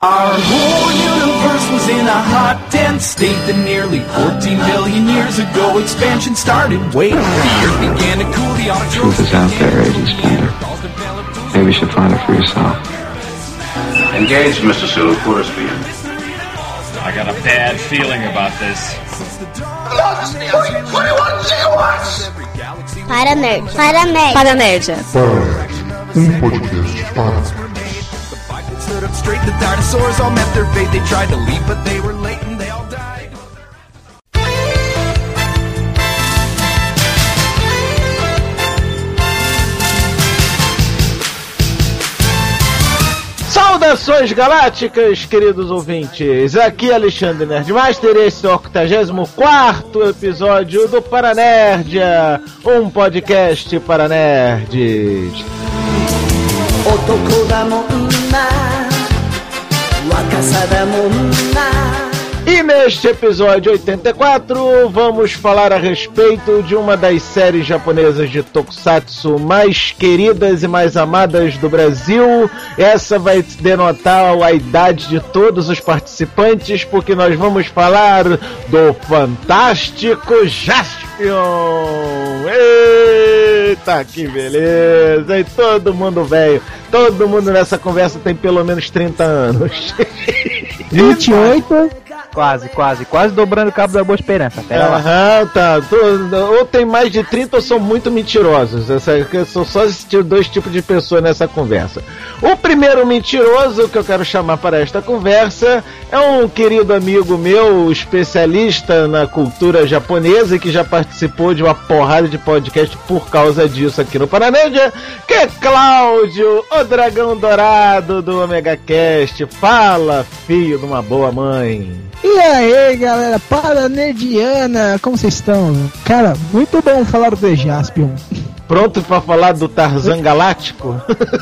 Our whole universe was in a hot, dense state that nearly 14 billion years ago expansion started. Wait, the earth began to cool, the truth is out there, Agent Spender. Maybe you should find it for yourself. Engage, Mr. Sulu. Pour us beer. I got a bad feeling about this. Para nerd. Podcast para. stood up straight. The dinosaurs all met their fate. They tried to leave, but they were late and they all died. Saudações galácticas, queridos ouvintes. Aqui é Alexandre Nerdmaster e esse é o 84º episódio do Paranerdia, um podcast para nerds. E neste episódio 84 vamos falar a respeito de uma das séries japonesas de tokusatsu mais queridas e mais amadas do Brasil. Essa vai denotar a idade de todos os participantes, porque nós vamos falar do Fantástico Jaspion. Eita, que beleza! E todo mundo velho, todo mundo nessa conversa tem pelo menos 30 anos. 28, quase dobrando o cabo da Boa Esperança. Pera lá. Tá. Ou tem mais de 30 ou são muito mentirosos. São só esses dois tipos de pessoas nessa conversa. O primeiro mentiroso que eu quero chamar para esta conversa é um querido amigo meu, especialista na cultura japonesa, que já participou de uma porrada de podcast por causa disso aqui no Paranerdia, que é Cláudio, o dragão dourado do Omega Cast. Fala, filho de uma boa mãe. E aí, galera, Paranerdiana, como vocês estão? Cara, muito bom falar do Jaspion. Pronto pra falar do Tarzan Galáctico?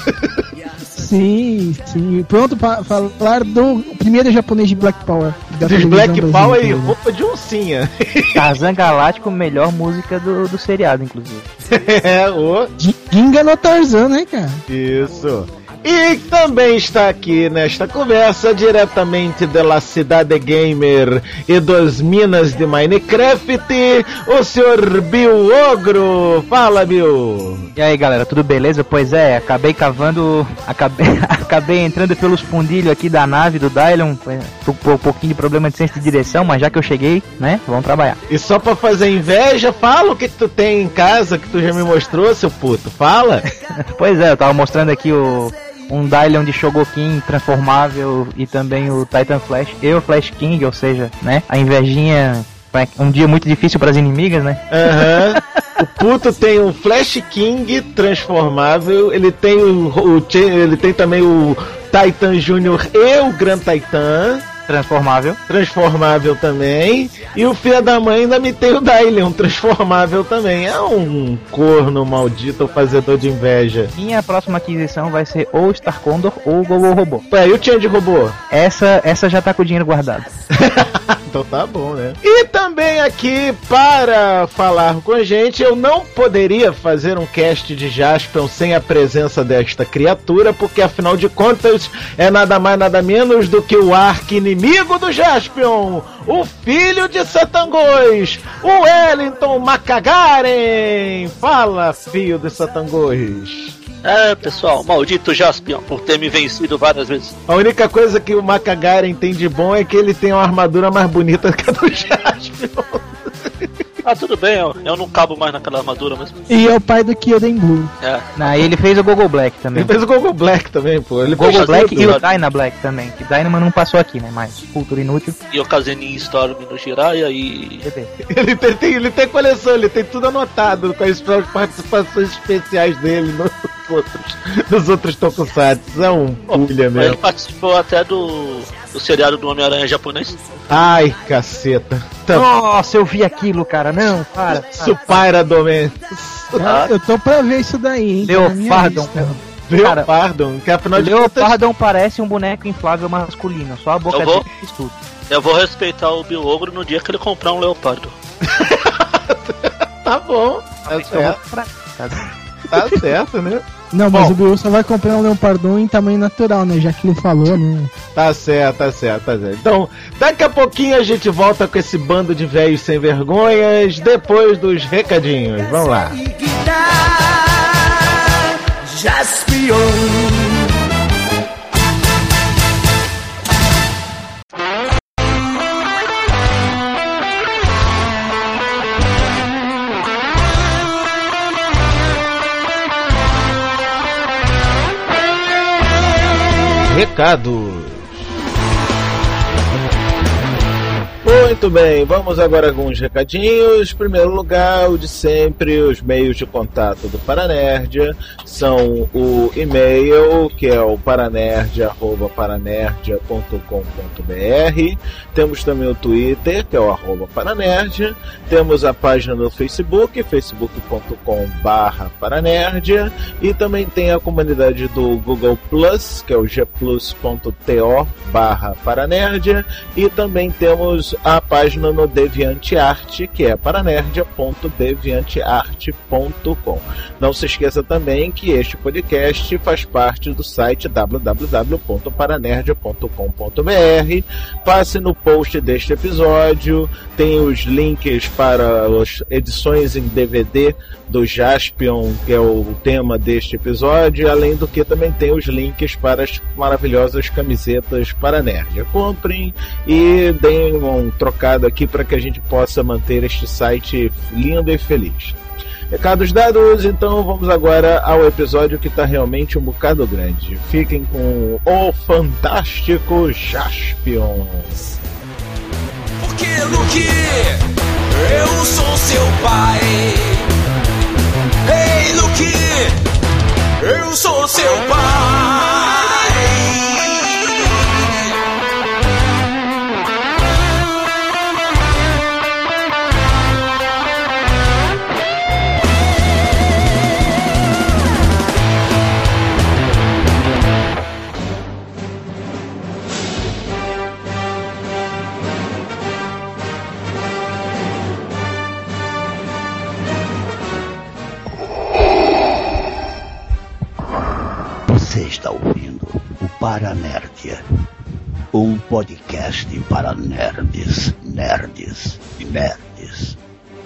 Sim, pronto pra falar do primeiro japonês de Black Power. Dos Black Power e roupa de oncinha. Tarzan Galáctico, melhor música do seriado, inclusive. Ginga no Tarzan, né, cara? Isso. E também está aqui nesta conversa, diretamente da Cidade Gamer e dos Minas de Minecraft, o senhor Bill Ogro. Fala, Bill! E aí, galera, tudo beleza? Pois é, acabei entrando pelos fundilhos aqui da nave do Dylion, tô com um pouquinho de problema de senso de direção, mas já que eu cheguei, né, vamos trabalhar. E só pra fazer inveja, fala o que tu tem em casa, que tu já me mostrou, seu puto, fala! Pois é, eu tava mostrando aqui um Dylion de Shogokin transformável e também o Titan Flash e o Flash King, ou seja, né, a invejinha, um dia muito difícil para as inimigas, né? O puto tem um Flash King transformável, ele tem ele tem também o Titan Júnior e o Grand Titan transformável também, e o filho da mãe ainda me tem o Dylion transformável também. É um corno maldito, fazedor de inveja. Minha próxima aquisição vai ser ou o Star Condor ou o Gogo Robô. E o Change Robô? Essa já tá com o dinheiro guardado. Então tá bom, né? E também aqui, para falar com a gente, eu não poderia fazer um cast de Jaspion sem a presença desta criatura, porque afinal de contas é nada mais nada menos do que o arqui-inimigo do Jaspion, o filho de Satangos, o Wellington Macagaren. Fala, filho de Satangos. Pessoal, maldito Jaspion por ter me vencido várias vezes. A única coisa que o Macagaren tem de bom é que ele tem uma armadura mais bonita que a do Jaspion. Tudo bem, eu não cabo mais naquela armadura mesmo. E é o pai do Kyoden Blue. Ele fez o Gogo Black também. Ele fez o Gogo Black também, pô. Ele Gogo Black e o Dyna Black também. Que Dynama não passou aqui, né? Mas cultura inútil. E o Kazenin Storm no Jiraiya e... Ele tem coleção, ele tem tudo anotado com as participações especiais dele nos outros tokusatsu. É um pulha mesmo. Ele participou até do seriado do Homem-Aranha japonês. Ai, caceta. Nossa, eu vi aquilo, cara. Não, para. Supaira Domen. Eu tô pra ver isso daí, hein? Leopardon, que afinal de contas... Leopardon parece um boneco inflável masculino. Só a boca dele fez tudo. Eu vou respeitar o Bill Ogro no dia que ele comprar um Leopardo. Tá bom. Tá certo, né? Não, mas o Bill só vai comprar um Leopardon em tamanho natural, né? Já que ele falou, né? Tá certo. Então, daqui a pouquinho a gente volta com esse bando de velhos sem vergonhas, depois dos recadinhos. Vamos lá. Jaspion. Recados. Muito bem, vamos agora com os recadinhos. Em primeiro lugar, o de sempre, os meios de contato do Paranerdia são o e-mail, que é o paranerdia@paranerdia.com.br. Temos também o Twitter, que é o @paranerdia. Temos a página no Facebook, facebook.com/paranerdia. E também tem a comunidade do Google Plus, que é o gplus.to/paranerdia. E também temos a página no DeviantArt, que é paranerdia.deviantart.com. Não se esqueça também que este podcast faz parte do site www.paranerdia.com.br. Passe no post deste episódio, tem os links para as edições em DVD do Jaspion, que é o tema deste episódio, além do que também tem os links para as maravilhosas camisetas Paranerdia. Comprem e deem um trocado aqui para que a gente possa manter este site lindo e feliz. Recados dados, então vamos agora ao episódio que está realmente um bocado grande. Fiquem com o fantástico Jaspion. Porque, Luke, eu sou seu pai. Ei, Luke, eu sou seu pai. Você está ouvindo o Paranerdia, um podcast para nerds, nerds e nerds.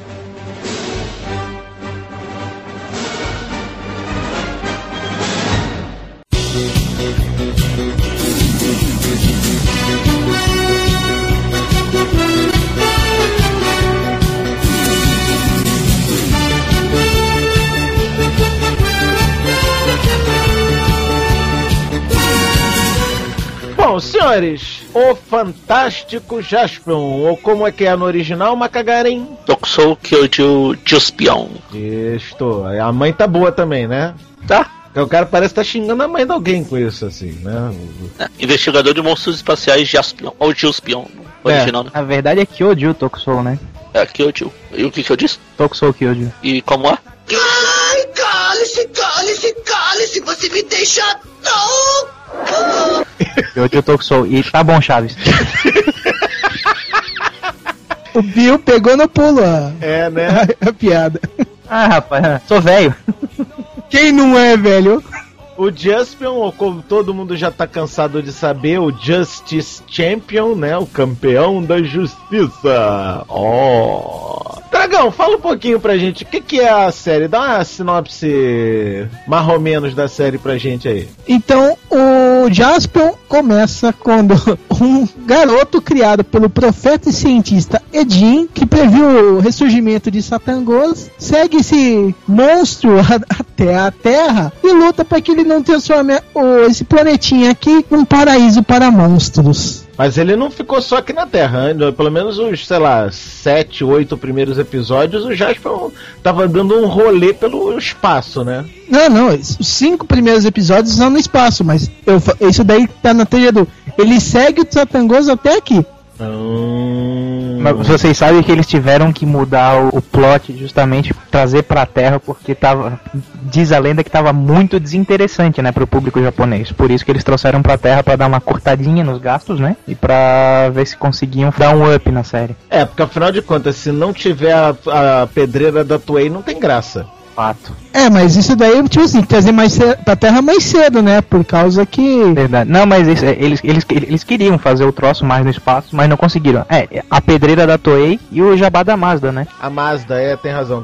Bom, senhores, o fantástico Jaspion, ou como é que é no original, Macagaren? Tokusou Kyoju Jaspion. Isto, a mãe tá boa também, né? Tá. O cara parece que tá xingando a mãe de alguém com isso, assim, né? Investigador de monstros espaciais Jaspion, ou Jaspion, original, né? A verdade é Kyoju Tokusou, né? É, Kyoju. E o que eu disse? Tokusou Kyoju. E como é? Ai, cale-se, você me deixa louco! Kyoju Tokusou. E tá bom, Chaves. O Bill pegou no pulo, ó. É, né? A piada. Ah, rapaz, sou velho. Quem não é, velho? O Jaspion, ou como todo mundo já tá cansado de saber, o Justice Champion, né? O campeão da justiça. Dragão, fala um pouquinho pra gente, o que é a série? Dá uma sinopse mais ou menos da série pra gente aí. Então, o Jaspion começa quando um garoto criado pelo profeta e cientista Edin, que previu o ressurgimento de Satangos, segue esse monstro até a Terra e luta para que ele não transforme esse planetinha aqui num paraíso para monstros. Mas ele não ficou só aqui na Terra, né? Pelo menos os, 7, 8 primeiros episódios, o Jaspion tava dando um rolê pelo espaço, né? Não, os 5 primeiros episódios estão no espaço, mas isso daí tá na teoria do... Ele segue o Satangos até aqui. Mas vocês sabem que eles tiveram que mudar o plot, justamente trazer pra Terra, porque diz a lenda que tava muito desinteressante, né, pro público japonês. Por isso que eles trouxeram pra Terra pra dar uma cortadinha nos gastos, né, e pra ver se conseguiam dar um up na série. É, porque afinal de contas, se não tiver a pedreira da Toei, não tem graça. Fato. Mas isso daí, tipo assim, trazer mais pra Terra mais cedo, né? Por causa que... Verdade. Não, mas eles queriam fazer o troço mais no espaço, mas não conseguiram. A pedreira da Toei e o jabá da Mazda, né? A Mazda, tem razão.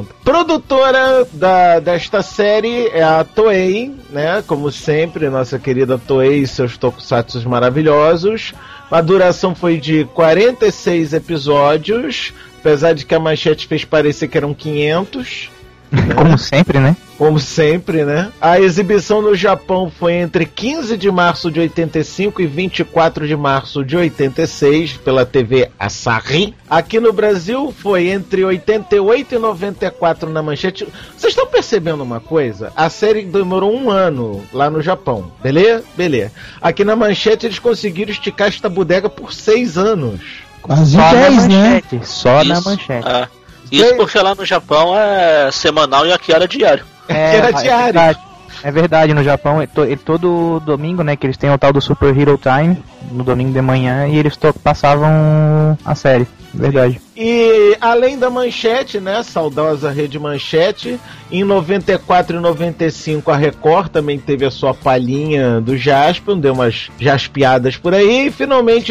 Produtora desta série é a Toei, né? Como sempre, nossa querida Toei e seus tokusatsus maravilhosos. A duração foi de 46 episódios, apesar de que a Manchete fez parecer que eram 500. Né? Como sempre, né? Como sempre, né? A exibição no Japão foi entre 15 de março de 85 e 24 de março de 86 pela TV Asahi. Aqui no Brasil foi entre 88 e 94 na Manchete. Vocês estão percebendo uma coisa? A série demorou 1 ano lá no Japão. Beleza? Aqui na Manchete eles conseguiram esticar esta bodega por 6 anos. Quase 10, né? Só na Manchete. Isso porque lá no Japão é semanal e aqui era diário. Era diário. É verdade, no Japão todo domingo, né, que eles têm o tal do Super Hero Time, no domingo de manhã, e eles passavam a série. Verdade. E além da Manchete, né, saudosa Rede Manchete, em 94 e 95 a Record também teve a sua palhinha do Jaspion, deu umas jaspeadas por aí, e finalmente em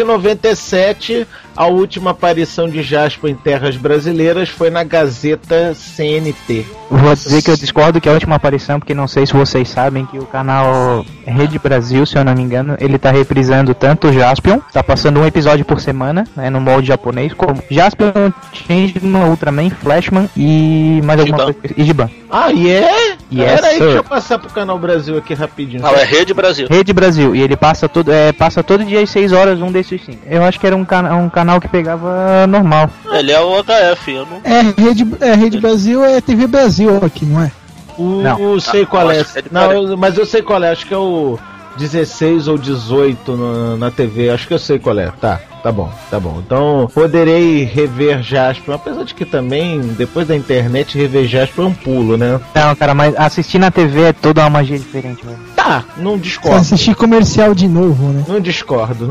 97 a última aparição de Jaspion em terras brasileiras foi na Gazeta CNT. Vou dizer que eu discordo que é a última aparição, porque não sei se vocês sabem que o canal Rede Brasil, se eu não me engano, ele tá reprisando tanto o Jaspion, tá passando um episódio por semana, né, no molde japonês, como Jaspion, Changeman, Ultraman, Flashman e mais alguma coisa, e Giban. Yes, sir. deixa eu passar pro canal Brasil aqui rapidinho. Não, é Rede Brasil. Rede Brasil, e ele passa todo dia às 6 horas, um desses 5. Eu acho que era um canal que pegava normal. Ele é o HF, eu não... Rede Brasil é TV Brasil aqui, não é? Não sei qual é. Não, mas eu sei qual é, acho que é o 16 ou 18 na TV, acho que eu sei qual é. Tá bom. Então, poderei rever Jaspion, apesar de que também, depois da internet, rever Jaspion é um pulo, né? Não, cara, mas assistir na TV é toda uma magia diferente, velho. Tá, não discordo. Assistir comercial de novo, né? Não discordo.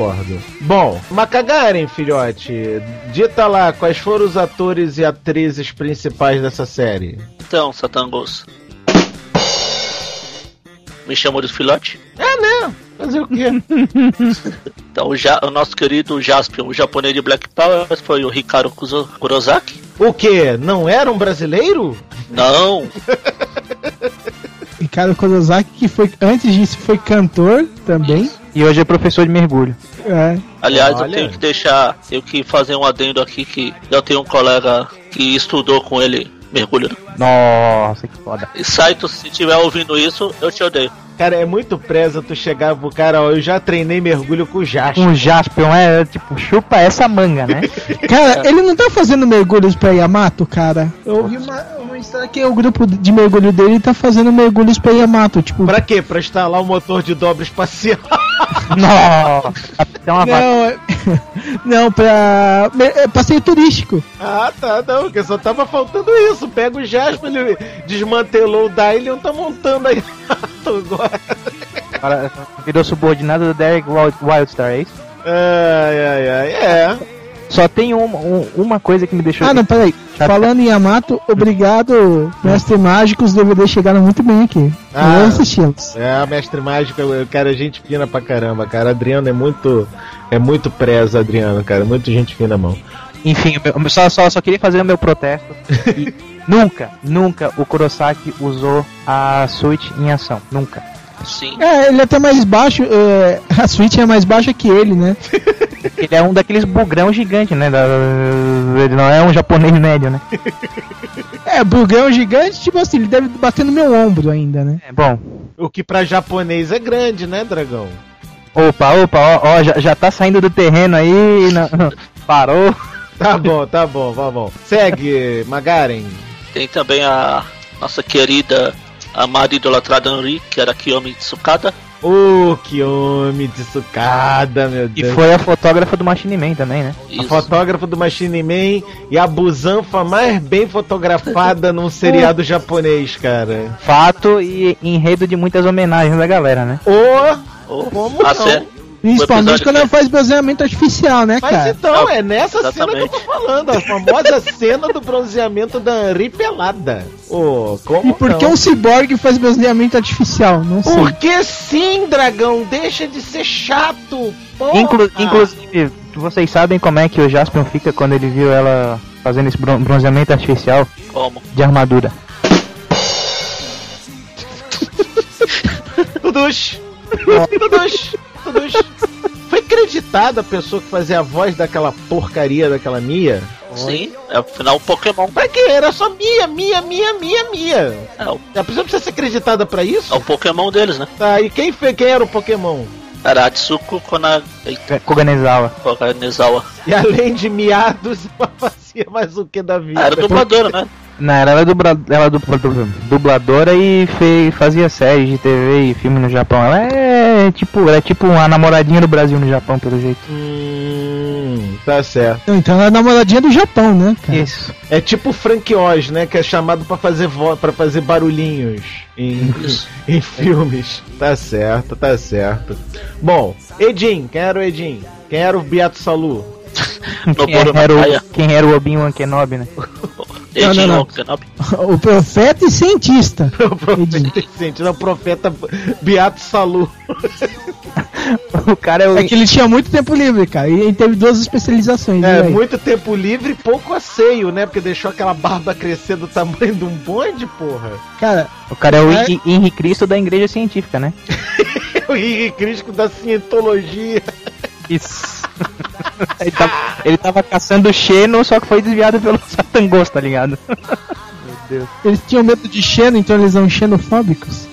Bom, Makagaren, filhote, dita lá quais foram os atores e atrizes principais dessa série. Então, Satangos, me chamou de filhote? Né? Fazer o quê? Então, o nosso querido Jaspion, o japonês de Black Power, foi o Hikaru Kurosaki. O quê? Não era um brasileiro? Não. Ricardo Kurosaki, que foi, antes disso, foi cantor também. E hoje é professor de mergulho. Aliás, eu tenho que fazer um adendo aqui, que eu tenho um colega que estudou com ele mergulho. Nossa, que foda. E Saito, se estiver ouvindo isso, eu te odeio. Cara, é muito presa tu chegar pro cara, ó, eu já treinei mergulho com o Jaspion. O Jaspion tipo, chupa essa manga, né? Cara, ele não tá fazendo mergulhos pra Yamato, cara? Eu ouvi uma história que o grupo de mergulho dele tá fazendo mergulhos pra Yamato, tipo... Pra quê? Pra instalar o motor de dobra espacial? Não, pra passeio turístico. Não, porque só tava faltando isso. Pega o Jaspion, ele desmantelou o Dylion, tá montando aí agora. Virou subordinado do Derek Wildstar, é isso? Só tem uma coisa que me deixou... não, peraí. Falando em Yamato, obrigado, Mestre Mágico, os DVD chegaram muito bem aqui. Eu assisti-los. Mestre Mágico, cara, gente fina pra caramba, cara. Adriano é muito presa, Adriano, cara. Muito gente fina, mão. Enfim, só queria fazer o meu protesto. E nunca o Kurosaki usou a Switch em ação. Nunca. Sim. Ele é até mais baixo. A Switch é mais baixa que ele, né? Ele é um daqueles bugrão gigante, né? Ele não é um japonês médio, né? Bugrão gigante, tipo assim, ele deve bater no meu ombro ainda, né? Bom. O que pra japonês é grande, né, Dragão? Opa, ó, já tá saindo do terreno aí, parou. Tá bom, vamos. Segue, Magaren. Tem também a nossa querida, amada e idolatrada Henri, que era Kiyomi Tsukada. Kiyomi Tsukada, meu Deus. E foi a fotógrafa do Machine Man também, né? Isso. A fotógrafa do Machine Man e a busanfa mais bem fotografada num seriado japonês, cara. Fato e enredo de muitas homenagens da galera, né? Como não? Principalmente quando ela faz bronzeamento artificial, né, cara? Mas então, é nessa exatamente. cena que eu tô falando, a famosa cena do bronzeamento da Henri pelada. Como E por que um ciborgue faz bronzeamento artificial? Não sei. Porque sim, dragão, deixa de ser chato, porra. Inclusive, vocês sabem como é que o Jaspion fica quando ele viu ela fazendo esse bronzeamento artificial? Como? De armadura. Tudux. Foi acreditada a pessoa que fazia a voz daquela porcaria daquela Mia? Sim, é afinal um Pokémon. Pra quê? Era só Mia. É, A pessoa precisa ser acreditada pra isso? é o Pokémon deles, né? Tá, e quem era o Pokémon? Era Atsuko Koganezawa. Koganezawa. E além de miados, ela fazia mais o que da vida? Era dubladora, né? Não, ela é dubladora e fazia séries de TV e filme no Japão. Ela é tipo uma namoradinha do Brasil no Japão, pelo jeito. Tá certo. Então ela é namoradinha do Japão, né, cara? Isso. É tipo o Frank Oz, né? Que é chamado pra fazer para fazer barulhinhos em filmes. Tá certo. Bom, Edin, quem era o Edin? Quem era o Beato Salu? Quem era o Obi-Wan Kenobi, né? Não. O profeta e cientista. O profeta Beato Salu. O cara é que ele tinha muito tempo livre, cara. E ele teve 2 especializações. Muito tempo livre e pouco asseio, né? Porque deixou aquela barba crescer do tamanho de um bonde, porra. Cara, o cara é o Henri Cristo da Igreja Científica, né? O Henri Cristo da Cientologia. Isso. Ele tava caçando o Xeno, só que foi desviado pelo Satangos, tá ligado? Meu Deus. Eles tinham medo de Xeno, então eles são xenofóbicos.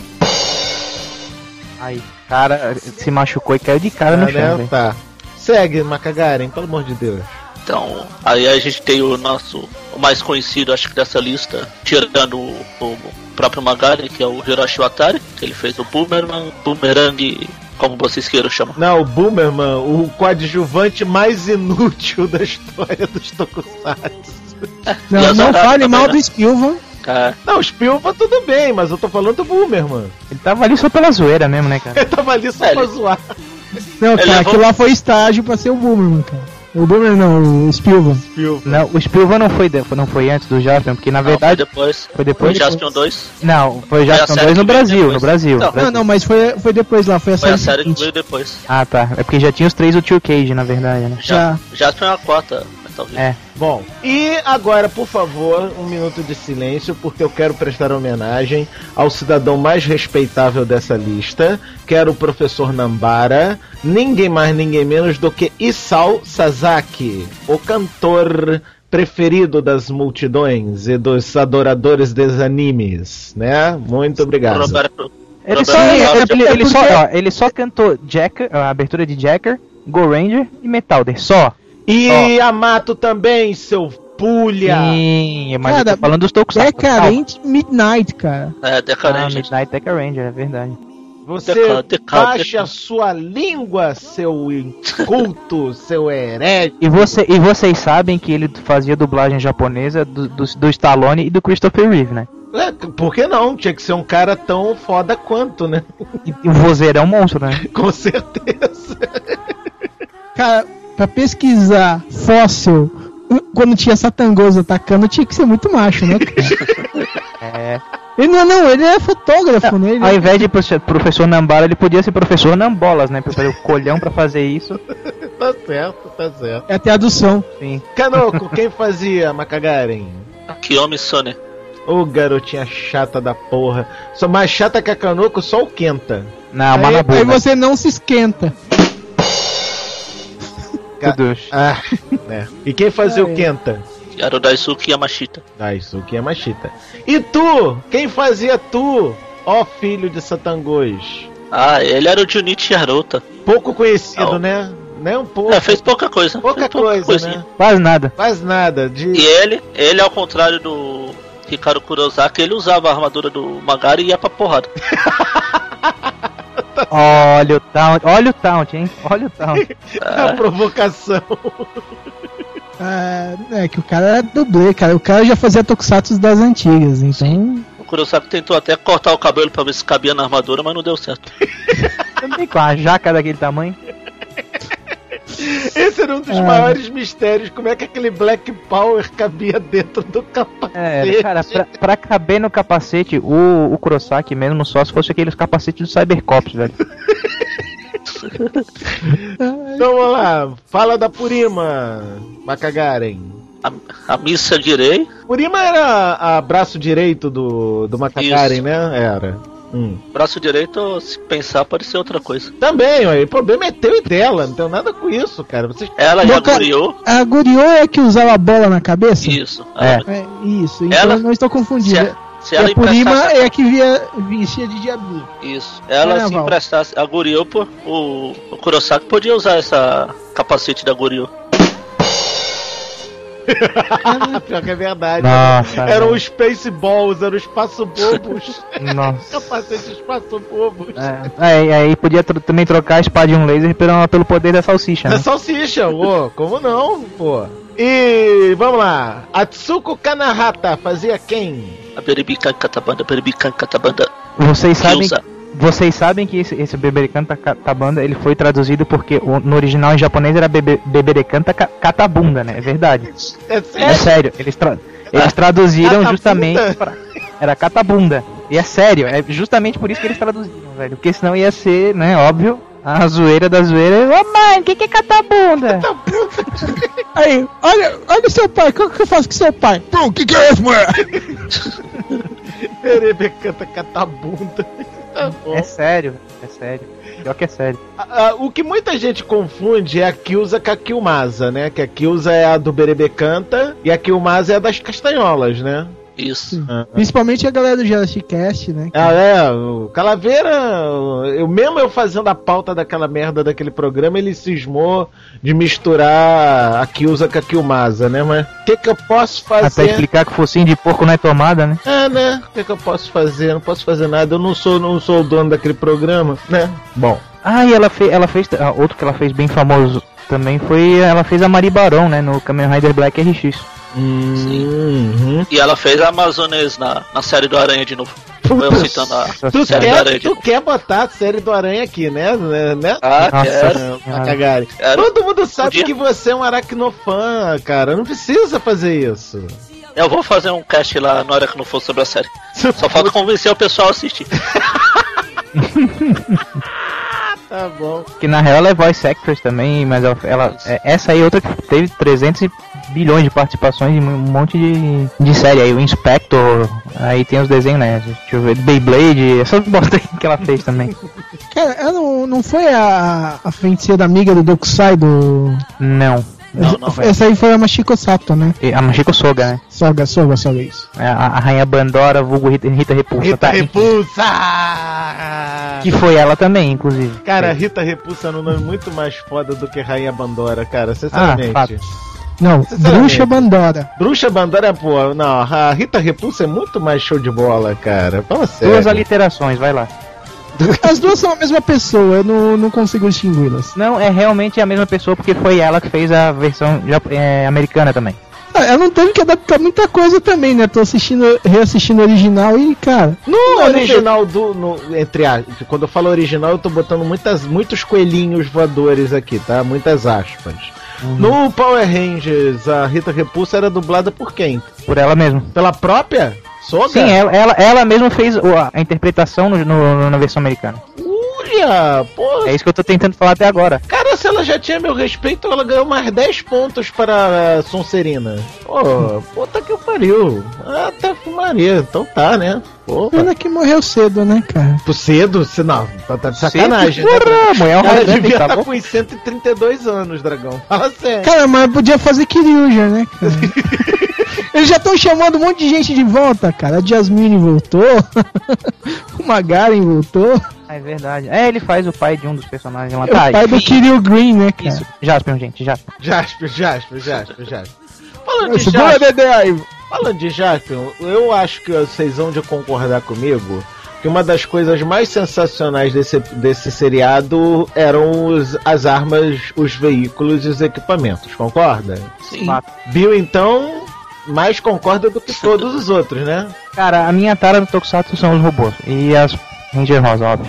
Aí, cara se machucou e caiu de cara no chão, né? Tá. Segue, Macagaren, pelo amor de Deus. Então, aí a gente tem o mais conhecido, acho que dessa lista, tirando o próprio Magari, que é o Hiroshi Watari, que ele fez o Boomerang, como vocês queiram chamar. Não, o Boomerman, o coadjuvante mais inútil da história dos Tokusatsu. Não fale mal do Spielvan. Não, o Spielvan tudo bem, mas eu tô falando do Boomerman. Ele tava ali só pela zoeira mesmo, né, cara? Ele tava ali só pra zoar. Não, cara, aquilo lá foi estágio pra ser o Boomerman, cara. O Boomerman não, o Spielvan. Não, o Spielvan não foi antes do Jaspion, porque na verdade... Foi depois. O Jaspion 2? Não, foi o Jaspion 2 no Brasil. Não, mas foi depois lá, foi a série que veio depois. Ah, tá. É porque já tinha os 3 do Tio Cage, na verdade, né? Jaspion é a 4. É. Bom, e agora, por favor, um minuto de silêncio, porque eu quero prestar homenagem ao cidadão mais respeitável dessa lista, que era o professor Nambara, ninguém mais, ninguém menos do que Isao Sasaki, o cantor preferido das multidões e dos adoradores dos animes, né? Muito obrigado. Ele só cantou Jacker, a abertura de Jacker, Go Ranger e Metalder, só. E Yamato também, seu pulha! Sim, mas eu tô falando dos Tokusatsu. Decadente Midnight, cara. Decadente. Midnight Deca Ranger, é verdade. Você baixa a sua língua, seu inculto, seu herege. E vocês sabem que ele fazia dublagem japonesa do Stallone e do Christopher Reeve, né? Por que não? Tinha que ser um cara tão foda quanto, né? E o vozeiro é um monstro, né? Com certeza. Cara, pra pesquisar fóssil, quando tinha Satangos atacando, tinha que ser muito macho, né, cara? Ele ele é fotógrafo, né? Ao invés de professor Nambara, ele podia ser professor Nambolas, né? Pra fazer o colhão pra fazer isso. Tá certo. É a tradução. Sim. Kanoko, quem fazia Macagaren? Kiyomi Sone. Ô, garotinha chata da porra. Só mais chata que a Kanoko, só o Kenta. Não, Manabu. Aí você não se esquenta. E quem fazia o Kenta? Era o Daisuke Yamashita. E tu? Quem fazia tu? Ó filho de Satangos. Ele era o Junichi Haruta. Pouco conhecido, né? Né, um pouco. Fez pouca coisa. Pouca coisa, né? Quase nada. E ele, ao contrário do Hikaru Kurosaki, ele usava a armadura do Magari e ia pra porrada. Olha o taunt, hein? Olha o taunt. A provocação. É que o cara era dublê, cara. O cara já fazia tokusatsu das antigas, então... O Kurosaki tentou até cortar o cabelo pra ver se cabia na armadura, mas não deu certo. Também com a jaca daquele tamanho. Esse era um dos maiores mistérios. Como é que aquele Black Power cabia dentro do capacete? Cara, pra caber no capacete, o Kurosaki mesmo só se fosse aqueles capacetes do Cybercops, velho. Então vamos lá, fala da Purima, Makagaren. A Missa Direi. Purima era a braço direito do Makagaren, né? Era. Braço direito, se pensar, pode ser outra coisa. Também, o problema é teu e dela, não tem nada com isso, cara. Ela já Guriô. A Guriô é a que usava a bola na cabeça? Isso. Isso, então eu não estou confundindo. Se ela a Purima é a que vestia de diabinho. Isso. Ela se emprestasse a Guriô, o Kurosaki podia usar essa capacete da Guriô. Pior que é verdade. Nossa, eram os Spaceballs, eram os espaço-bobos. Nossa. Capacete espaço-bobos. Aí podia também trocar a espada de um laser pelo poder da salsicha, né? Da salsicha, como não, pô? E vamos lá. Atsuko Kanahata fazia quem? A Beribikan Katabanda, Vocês sabem que esse Beberikan Katabanda ele foi traduzido porque no original em japonês era Beberikan Katabunda, né? É verdade. É sério. Eles traduziram Katabunda. Justamente pra... Era Katabunda. E é sério, é justamente por isso que eles traduziram, velho. Porque senão ia ser, né, óbvio, a zoeira da zoeira. Ô mãe, o que é Katabunda? Aí, olha o seu pai, o que eu faço com seu pai? Pô, o que é isso, mulher? Beberikan Katabunda. É sério. Pior que é sério. O que muita gente confunde é a Kyusa com a Kyumasa, né? Que a Kyusa é a do Berebekanta e a Kyumasa é a das castanholas, né? Isso. Principalmente a galera do Jurassic Cast, né? O Calaveira, eu fazendo a pauta daquela merda daquele programa, ele cismou de misturar a Kyusa com a Kyumasa, né? Mas o que eu posso fazer? Até explicar que o focinho de porco não é tomada, né? Né? O que eu posso fazer? Não posso fazer nada, eu não sou o dono daquele programa, né? Bom. E ela fez outro que ela fez bem famoso também ela fez a Mari Barão, né? No Kamen Rider Black RX. E ela fez a Amazones na série do Aranha de novo. Eu citando a série do Aranha. Tu quer botar a série do Aranha aqui, né? Quero. Todo mundo sabe que você é um aracnofã, cara. Não precisa fazer isso. Eu vou fazer um cast lá na hora que não for sobre a série. Só falta convencer o pessoal a assistir. Tá bom. Que na real ela é voice actress também, mas essa aí é outra que teve 300 bilhões de participações em um monte de série. Aí o Inspector, aí tem os desenhos, né? Deixa eu ver, Beyblade, essas bosta aí que ela fez também. Cara, ela não foi a feiticeira amiga do Dokusai do... Não. Essa aí foi a Machiko Sato, né? A Machiko Soga, né? Soga, isso. A Rainha Bandora, vulgo Rita Repulsa. Rita Repulsa! Que foi ela também, inclusive. Cara, Rita Repulsa é um nome muito mais foda do que Rainha Bandora, cara, sinceramente. Não, Bruxa Bandora. Bruxa Bandora, pô, não, a Rita Repulsa é muito mais show de bola, cara. Fala sério. 2 aliterações, vai lá. As duas são a mesma pessoa, eu não consigo distingui-las. Não, é realmente a mesma pessoa porque foi ela que fez a versão americana também. Ela não teve que adaptar muita coisa também, né? Tô reassistindo o original e, cara... No original entre aspas, quando eu falo original, eu tô botando muitos coelhinhos voadores aqui, tá? Muitas aspas. No Power Rangers, a Rita Repulsa era dublada por quem? Por ela mesma. Pela própria Soga? Sim, ela mesma fez a interpretação na versão americana. Pô. É isso que eu tô tentando falar até agora. Cara, se ela já tinha meu respeito, ela ganhou mais 10 pontos para a Sonserina. Pô, puta que pariu. Até Maria, então tá, né? Pena que morreu cedo, né, cara? Cedo? Não, tá de sacanagem. Ela devia estar com 132 anos, dragão. Fala sério. Cara, mas podia fazer Kiryuja, né, cara? Eles já estão chamando um monte de gente de volta, cara. A Jasmine voltou, o Magaren voltou. É verdade. Ele faz o pai de um dos personagens lá. É o pai do Kiryu Green, né, cara? Isso. Jasper, gente, Jasper. Falando de Jasper, eu acho que vocês vão de concordar comigo que uma das coisas mais sensacionais desse seriado eram as armas, os veículos e os equipamentos, concorda? Sim. Bill, então, mais concorda do que todos os outros, né? Cara, a minha tara do Tokusatsu são os robôs. E as Ranger rosa, óbvio.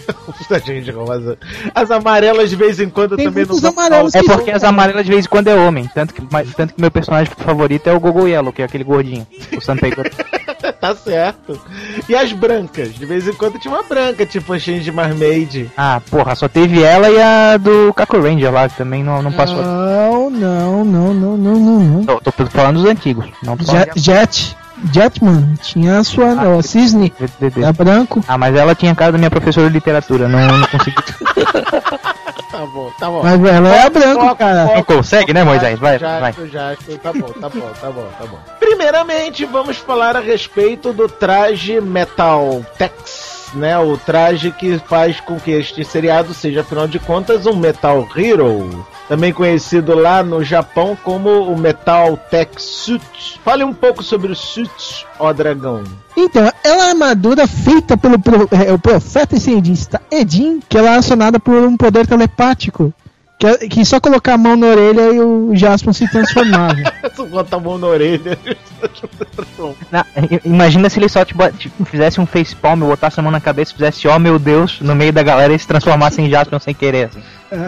As amarelas de vez em quando Tem também não muitos são amarelos. É porque as amarelas de vez em quando é homem. Tanto que meu personagem favorito é o Gogo Yellow, que é aquele gordinho. O Sanpei. Tá certo. E as brancas? De vez em quando tinha uma branca, tipo a Shinji Marmaid. Ah, porra, só teve ela e a do Kaku Ranger lá, que também não passou. Não. Tô falando dos antigos. Não tô falando Jetman, tinha a sua a Cisne, é branco. Ah, mas ela tinha cara da minha professora de literatura, não consegui. Tá bom. Mas ela é branco, cara. Não consegue, né, Moisés? Vai. Tá bom. Primeiramente, vamos falar a respeito do traje Metal Tex, né? O traje que faz com que este seriado seja, afinal de contas, um Metal Hero. Também conhecido lá no Japão como o Metal Tech Suit. Fale um pouco sobre o Suit, ó dragão. Então, ela é armadura feita pelo o profeta e cientista Edin, que ela é acionada por um poder telepático. Que só colocar a mão na orelha e o Jaspion se transformava. Só botar a mão na orelha. Imagina se ele só fizesse um facepalm, botasse a mão na cabeça, fizesse oh meu Deus no meio da galera e se transformasse em Jaspion sem querer. Assim.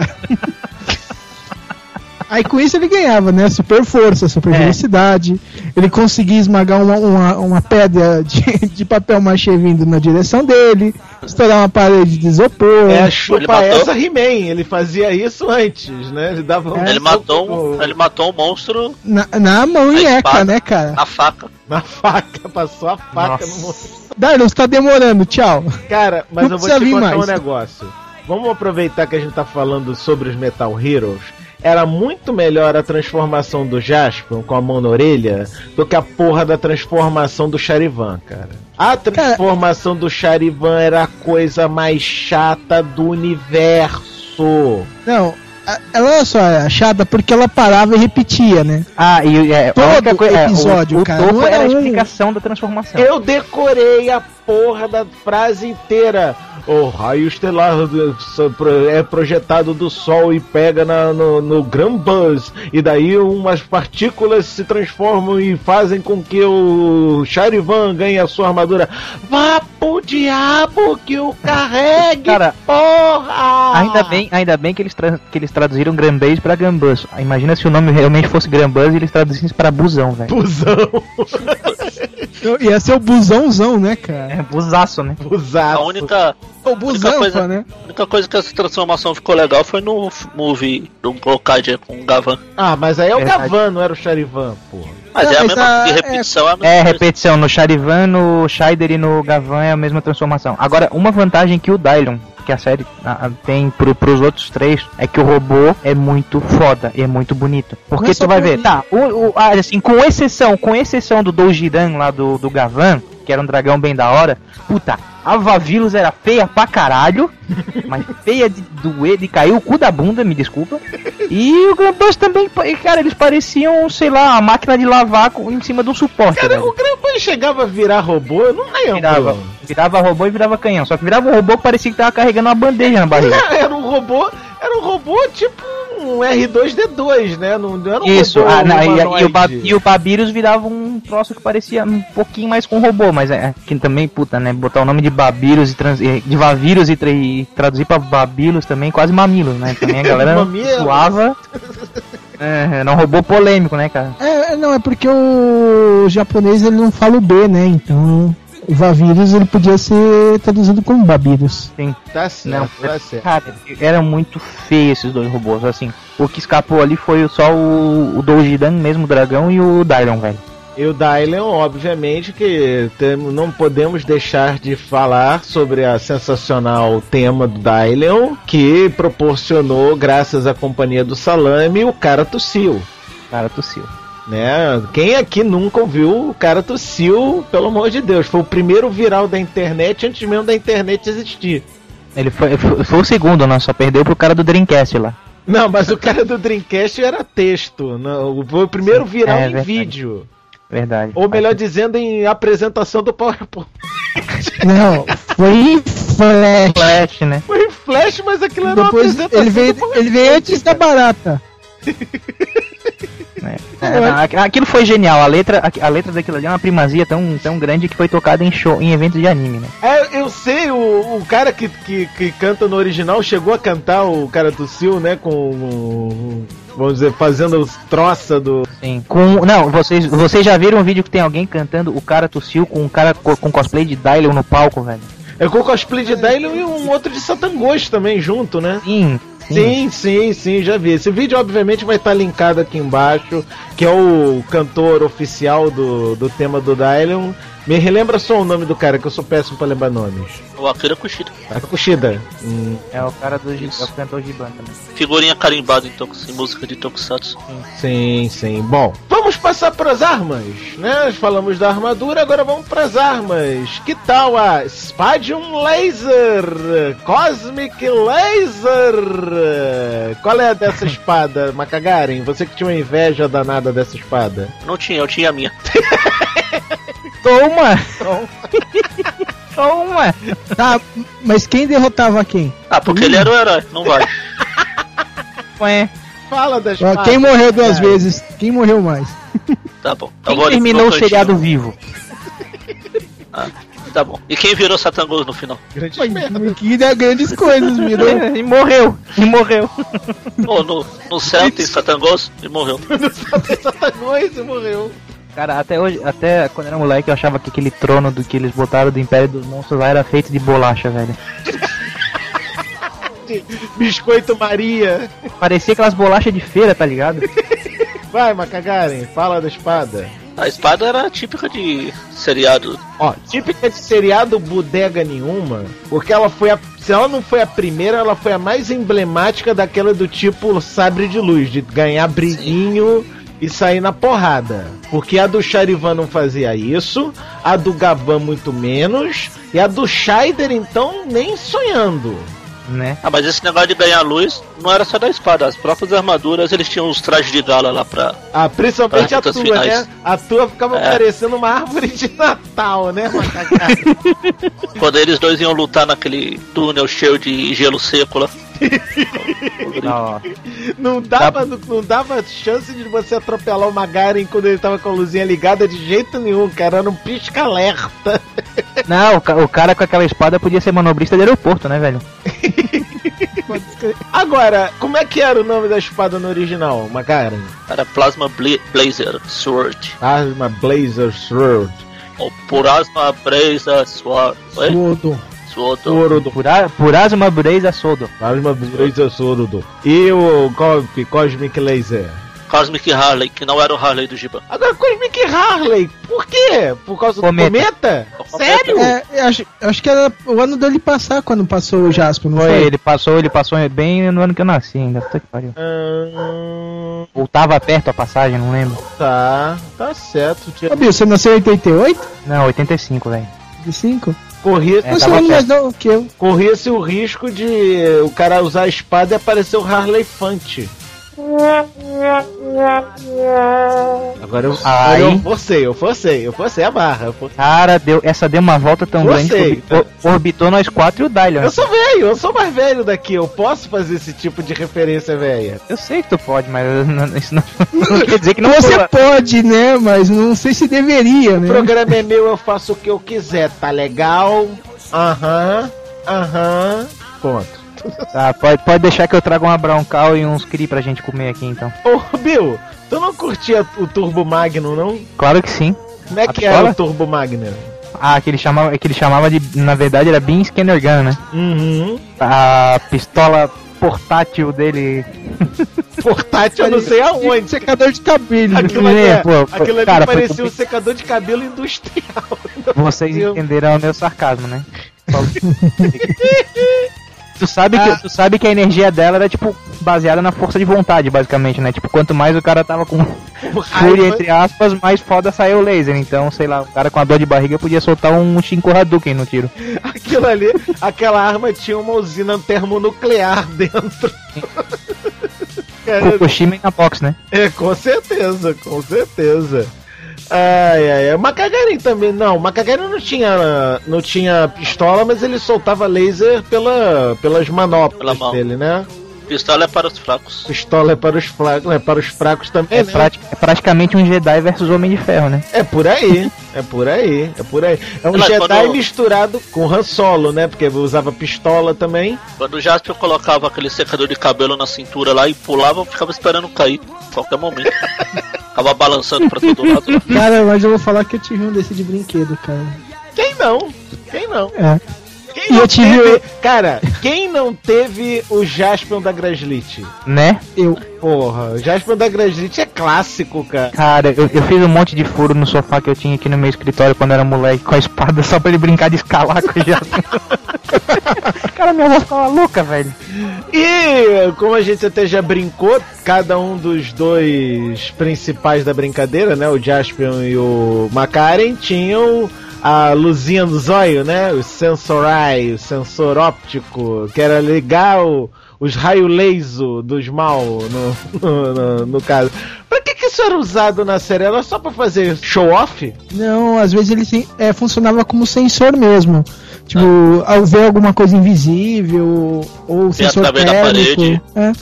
Aí com isso ele ganhava, né? Super força, super velocidade. Ele conseguia esmagar uma pedra de papel machê vindo na direção dele, estourar uma parede de isopor. Chupa essa He-Man, ele fazia isso antes, né? Ele dava ele matou um monstro na mão e eca, né, cara? Na faca. Na faca, passou a faca no monstro. Darlon, você tá demorando, tchau. Cara, mas não eu vou te contar mais. Um negócio. Vamos aproveitar que a gente tá falando sobre os Metal Heroes. Era muito melhor a transformação do Jaspion com a mão na orelha do que a porra da transformação do Charivan, cara. A transformação do Charivan era a coisa mais chata do universo. Não, ela só era chata porque ela parava e repetia, né? Todo episódio, o cara. Topo era a explicação da transformação. Eu decorei a porra da frase inteira. O raio estelar é projetado do Sol e pega no Grand Buzz. E daí umas partículas se transformam e fazem com que o Charivan ganhe a sua armadura. Vá pro diabo que o carregue, cara, porra! Ainda bem que eles traduziram Grand Buzz pra Grand Buzz. Imagina se o nome realmente fosse Grand Buzz e eles traduzissem pra Busão, velho. Busão! Ia ser o busãozão, né, cara? É, busaço, né? Busaço. A única coisa que essa transformação ficou legal foi no movie do Gokaiger com o Gavan. Ah, mas aí é o Gavan, não era o Charivan, porra. Mas é a mesma repetição. Repetição. No Charivan, no Shider e no Gavan é a mesma transformação. Agora, uma vantagem que o Dylon, que a série tem pros outros três, é que o robô é muito foda e é muito bonito. Porque tu vai ver, assim, com exceção do Doujiran lá do Gavan, que era um dragão bem da hora, puta, a Vavilus era feia pra caralho, mas feia de doer, de cair o cu da bunda, me desculpa. E o Grambush também, cara, eles pareciam, sei lá, a máquina de lavar em cima de um suporte. Cara, o Grambush chegava a virar robô, eu não lembro. Virava robô e virava canhão, só que virava um robô que parecia que tava carregando uma bandeja na barriga. Era um robô tipo um R2D2, né? Não era um isso, robô e o Babyrus virava um troço que parecia um pouquinho mais com robô, mas que também, puta, né? Botar o nome de Babyrus de Vavírus e traduzir pra Babylus também, quase mamilos, né? Também a galera suava. Era um robô polêmico, né, cara? Não, é porque o japonês ele não fala o B, né? Então o Vavírus ele podia ser traduzido como Babyrus. Sim. Tá certo, não, tá certo. Cara, eram muito feios esses dois robôs, assim. O que escapou ali foi só o Doujiran mesmo, o dragão, e o Dylon, velho. E o Dylon, obviamente, que não podemos deixar de falar sobre a sensacional tema do Dylon, que proporcionou, graças à companhia do Salame, o cara tossiu. Né? Quem aqui nunca ouviu o cara tossiu, pelo amor de Deus? Foi o primeiro viral da internet antes mesmo da internet existir. Ele foi o segundo, né? Só perdeu pro cara do Dreamcast lá. Não, mas o cara do Dreamcast era texto. Não, foi o primeiro viral em vídeo. Verdade. Ou melhor dizendo, em apresentação do PowerPoint. Não, foi em Flash. Né? Foi em Flash, mas aquilo era depois uma apresentação. Ele veio antes da barata. né? Aquilo foi genial, a letra daquilo ali é uma primazia tão grande que foi tocada em eventos de anime, né? Eu sei, o cara que canta no original chegou a cantar, o cara tossiu, né, com... Vamos dizer, fazendo os troça do... Sim. Vocês já viram um vídeo que tem alguém cantando o cara tossiu com um cara com cosplay de Dylion no palco, velho? É com cosplay de Dylion e um outro de Satangos também junto, né? Sim, já vi. Esse vídeo obviamente vai estar linkado aqui embaixo, que é o cantor oficial do tema do Dylion. Me relembra só o nome do cara, que eu sou péssimo pra lembrar nomes. O Akira Kushida. Kushida. É o cara é o cantor Giban também. Figurinha carimbada em música de Tokusatsu. Sim. Bom, vamos passar pras armas, né? Falamos da armadura, agora vamos pras armas. Que tal a Spadium Laser? Cosmic Laser? Qual é dessa espada, Makagaren? Você que tinha uma inveja danada dessa espada. Não tinha, eu tinha a minha. Toma! Tá, mas quem derrotava quem? Porque ele era o herói, não vai. Ué. Fala da espada. Quem morreu duas vezes? Quem morreu mais? Tá bom. Quem terminou o seriado vivo? Tá bom. E quem virou Satangos no final? Que grandes coisas, virou. E morreu. No céu tem Satangos e morreu. No céu tem Satangos e morreu. Cara, até quando era moleque eu achava que aquele trono do que eles botaram do Império dos Monstros lá era feito de bolacha, velho. Biscoito Maria. Parecia aquelas bolachas de feira, tá ligado? Vai, Makagaren, fala da espada. A espada era típica de seriado. Típica de seriado bodega nenhuma, porque ela foi se ela não foi a primeira, ela foi a mais emblemática daquela do tipo sabre de luz, de ganhar brilhinho e sair na porrada. Porque a do Charivan não fazia isso, a do Gavan muito menos, e a do Scheider então nem sonhando. Né? Mas esse negócio de ganhar luz não era só da espada, as próprias armaduras eles tinham os trajes de gala lá pra. Principalmente a tua, finais, né? A tua ficava parecendo uma árvore de Natal, né, Macacá? Quando eles dois iam lutar naquele túnel cheio de gelo seco lá. Não dava chance de você atropelar o Magaren quando ele tava com a luzinha ligada de jeito nenhum, cara, era um pisca-alerta. Não, o cara com aquela espada podia ser manobrista de aeroporto, né, velho? Agora, como é que era o nome da espada no original, Magaren? Era Plasma Blazer Sword. Plasma Blazer Sword. Ou Purasma Blazer Sword. Purasma Blazer Sword. Plasma Blazer Sword. E o Cosmic Laser? Cosmic Harley, que não era o Harley do Giban. Agora, Cosmic Harley, por quê? Por causa do cometa? Sério? Acho que era o ano dele passar quando passou o Jasper, não foi? Ele passou bem no ano que eu nasci ainda. Puta que pariu. Ou tava perto a passagem, não lembro. Tá certo. Ô, Bill, você nasceu em 88? Não, 85, velho. 85? Corria-se o risco de o cara usar a espada e aparecer o Harley Fante. Agora eu forcei a barra. Cara, deu uma volta tão grande que orbitou nós quatro e o Dylion. Eu sou mais velho daqui, eu posso fazer esse tipo de referência velha. Eu sei que tu pode, mas isso não quer dizer que não você pode, né? Mas não sei se deveria, né? O programa é meu, eu faço o que eu quiser, tá legal? Ponto. Tá, pode deixar que eu traga uma Broncal e uns Cri pra gente comer aqui então. Ô, Bill, tu não curtia o Turbo Magnum, não? Claro que sim. Como é que era o Turbo Magnum? Que ele chamava de, na verdade era Beam Scanner Gun, né? Uhum. A pistola portátil dele. Portátil eu não sei aonde. Secador de cabelo. Aquilo ali parecia um secador de cabelo industrial. Vocês entenderam o meu sarcasmo, né? Tu sabe que a energia dela era, tipo, baseada na força de vontade, basicamente, né? Tipo, quanto mais o cara tava com fúria, entre aspas, mais foda saiu o laser. Então, sei lá, o cara com a dor de barriga podia soltar um Shinku Hadouken no tiro. Aquilo ali, aquela arma tinha uma usina termonuclear dentro. Fukushima na box, né? Com certeza. Ai. Makagaren também, não. Makagaren não tinha pistola, mas ele soltava laser pelas manoplas dele, né? Pistola é para os fracos. Pistola é para os fracos, é para os fracos também, né? É praticamente um Jedi versus Homem de Ferro, né? É por aí. É um Jedi misturado com Han Solo, né? Porque usava pistola também. Quando o Jaspion colocava aquele secador de cabelo na cintura lá e pulava, eu ficava esperando cair a qualquer momento. Ficava balançando pra todo lado. Cara, mas eu vou falar que eu tive um desse de brinquedo, cara. Quem não? É. Cara, quem não teve o Jaspion da Graslit? Né? Porra, o Jaspion da Graslit é clássico, cara. Cara, eu fiz um monte de furo no sofá que eu tinha aqui no meu escritório quando era moleque, com a espada só pra ele brincar de escalar com o Jaspion. Cara, minha avó ficava louca, velho. E, como a gente até já brincou, cada um dos dois principais da brincadeira, né, o Jaspion e o Makaren, tinham a luzinha no zóio, né? O sensor eye, o sensor óptico, que era ligar os raios laser dos mal no caso. Pra que isso era usado na série? Era só pra fazer show-off? Não, às vezes ele funcionava como sensor mesmo. Tipo, ao ver alguma coisa invisível, ou sensor térmico.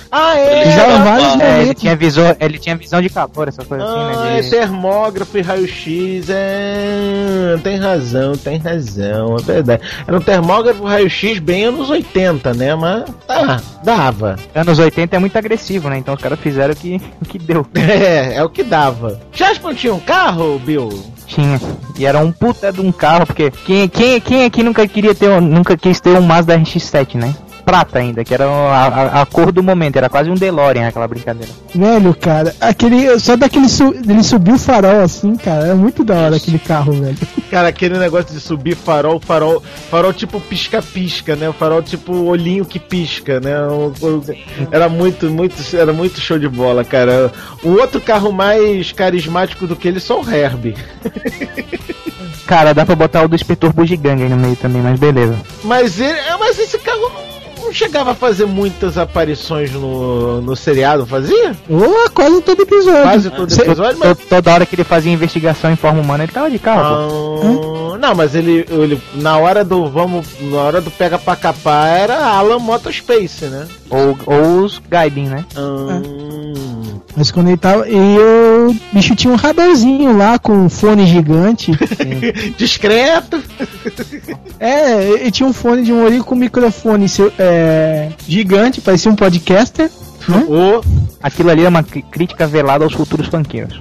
Ele tinha visão de calor, essa coisa assim, né? É termógrafo e raio-x, tem razão, é verdade. Era um termógrafo raio-x bem anos 80, né? Mas dava. Anos 80 é muito agressivo, né? Então os caras fizeram o que deu. É o que dava. Jaspion tinha um carro, Bill? Tinha. E era um puta de um carro, porque quem aqui nunca quis ter um Mazda RX-7, né? Prata ainda, que era a cor do momento, era quase um DeLorean aquela brincadeira. Velho, cara, só daquele ele subiu o farol assim, cara, é muito da hora aquele carro, velho. Cara, aquele negócio de subir farol tipo pisca-pisca, né? O farol tipo olhinho que pisca, né? Era muito show de bola, cara. O outro carro mais carismático do que ele só o Herbie. Cara, dá pra botar o do Inspetor Bugiganga aí no meio também, mas beleza. Mas esse carro não chegava a fazer muitas aparições no seriado, fazia? Quase todo episódio. Quase todo episódio, mas... Toda hora que ele fazia investigação em forma humana, ele tava de carro. Não, mas ele na hora do pega pra capar era Alan Motospace, né? Ou os Gaiden, né? Mas quando ele tava. E o bicho tinha um radarzinho lá com um fone gigante. Discreto. Ele tinha um fone de um olho com um microfone gigante, parecia um podcaster. Né? Aquilo ali é uma crítica velada aos futuros funkeiros.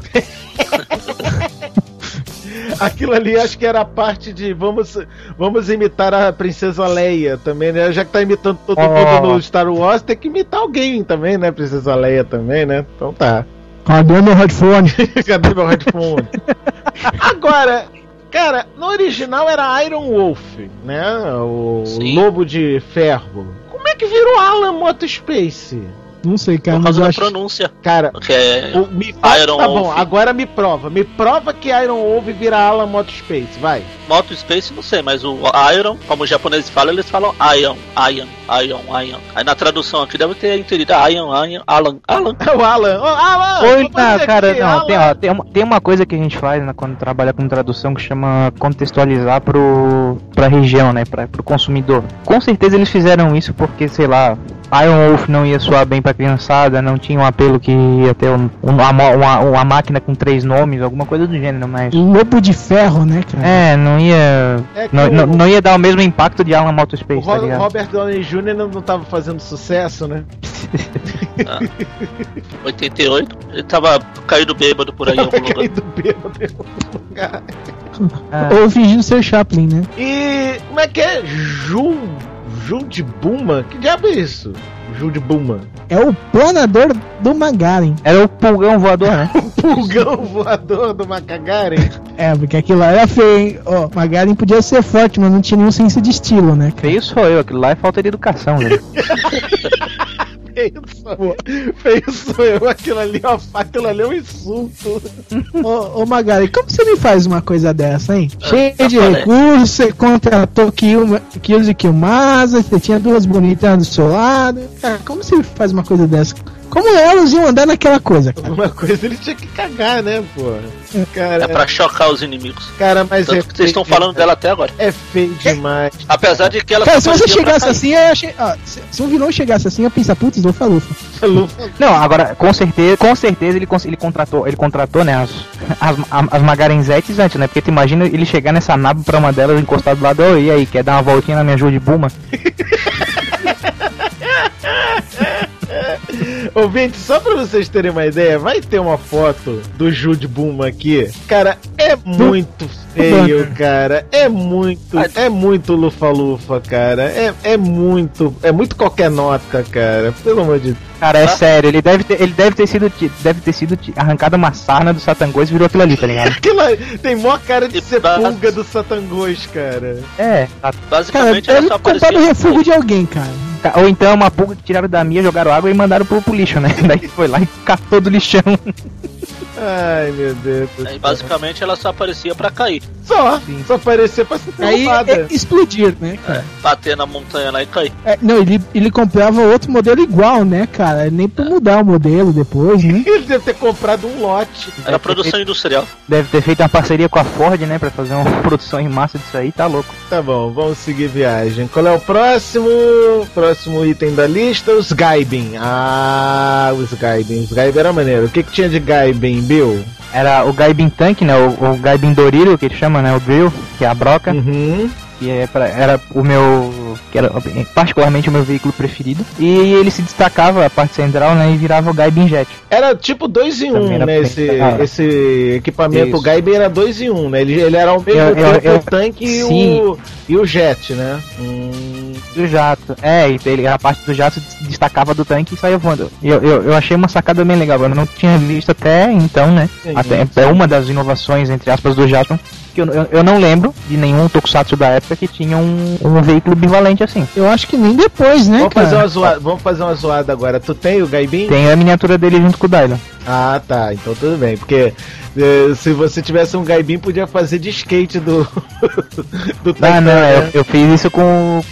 Aquilo ali acho que era a parte de vamos imitar a Princesa Leia também, né? Já que tá imitando todo mundo no Star Wars, tem que imitar alguém também, né? Princesa Leia também, né? Então tá. Cadê meu headphone? Cadê meu headphone? Agora, cara, no original era Iron Wolf, né? O Lobo de Ferro. Como é que virou Alan Motospace? Não sei, cara. Por causa da pronúncia. Cara, Iron tá Wolf. bom, agora me prova que Iron Wolf vira Alan Motospace, vai. Motospace não sei, mas o Iron, como os japoneses falam, eles falam Iron. Aí na tradução aqui deve ter entendido Alan. É o Alan. Oi, cara, não, tem uma coisa que a gente faz, né, quando trabalha com tradução, que chama contextualizar pra região, né, pro consumidor. Com certeza eles fizeram isso porque, sei lá, Iron Wolf não ia soar bem pra criançada, não tinha um apelo que ia ter uma máquina com 3 nomes, alguma coisa do gênero, mas... Lobo de Ferro, né, cara? Não ia... não ia dar o mesmo impacto de Alan Motospace, tá ligado? Robert Downey Jr. não tava fazendo sucesso, né? 88, ele tava caído bêbado por aí em algum lugar. Caído bêbado em algum lugar. Ou fingindo ser Chaplin, né? E como é que é? Jul de Buma? Que diabo é isso? Jul de Buma. É o planador do Magaren. Era o pulgão voador, né? O pulgão voador do Macagaren. Porque aquilo lá era feio, hein? Magaren podia ser forte, mas não tinha nenhum senso de estilo, né? Feio sou eu, aquilo lá é falta de educação, velho. Feio sou eu, aquilo ali é um insulto. Ô Magari, como você me faz uma coisa dessa, hein? Cheio de recursos, você contratou Kyuzi Kiyomasa, você tinha 2 bonitas do seu lado. Cara, como você faz uma coisa dessa? Como elas iam andar naquela coisa, cara? Alguma coisa ele tinha que cagar, né, pô? Cara, É pra chocar os inimigos. cara, mas Tanto que vocês estão falando dela até agora. É feio demais. Apesar de que ela Cara, só se você aparecia pra chegasse cair. assim, eu achei. Se um vilão chegasse assim, eu ia pensar, putz, lufa-lufa. Não, agora, com certeza ele contratou, né, as Magarenzetes antes, né? Porque tu imagina ele chegar nessa nave pra uma delas encostar do lado, e aí, quer dar uma voltinha na minha Ju de Buma? Ouvinte, só pra vocês terem uma ideia, vai ter uma foto do Jude Boom aqui. Cara, é muito feio, cara. É muito lufa-lufa, cara. É muito qualquer nota, cara. Pelo amor de Deus. Cara, é sério, ele deve ter sido arrancado uma sarna do Satangos e virou aquilo ali, tá ligado? Aquilo tem mó cara de E ser pulga do Satangos, cara. É, Cara, Basicamente ela deve só comprar aparecia. no refúgio de alguém, cara. ou então é uma pulga que tiraram da minha, jogaram água e mandaram pro lixo, né? Daí foi lá e catou do lixão. Ai, meu Deus do Aí céu. basicamente ela só aparecia pra cair. Só parecia pra ser Aí derrubada. é explodir, né, cara? Bater na montanha lá e cair. Não, ele comprava outro modelo igual, né, cara? Nem pra mudar o modelo depois, né? Ele deve ter comprado um lote. Era produção industrial. Deve ter feito uma parceria com a Ford, né? Pra fazer uma produção em massa disso aí, tá louco. Tá bom, vamos seguir viagem. Qual é o próximo? Próximo item da lista, os Gaibin. Ah, os Gaibin. Os Gaibin era maneiro. O que tinha de Gaibin, Bill? Era o Gaibin Tank, né? O Gaibin Doriro, que ele chama, né? O Drill, que é a broca. Uhum. Que era o meu. Que era particularmente o meu veículo preferido. E ele se destacava a parte central, né? E virava o Gaibin Jet. Era tipo 2 em 1, Também era né? bem- Esse equipamento, Isso. o Gaibin era 2 em 1, né? Ele era ao mesmo tempo o tanque e o jet, né? Do jato. E a parte do jato se destacava do tanque e saía voando. Eu achei uma sacada bem legal. Eu não tinha visto até então, né? Sim, É uma das inovações, entre aspas, do Jaspion. Que eu não lembro de nenhum tokusatsu da época que tinha um veículo bivalente assim. Eu acho que nem depois, né, Vamos cara? fazer uma zoada agora. Tu tem o Gaibin? Tem a miniatura dele junto com o Dylan. Ah, tá. Então tudo bem. Porque se você tivesse um Gaibin, podia fazer de skate do Titan, né? Eu fiz isso com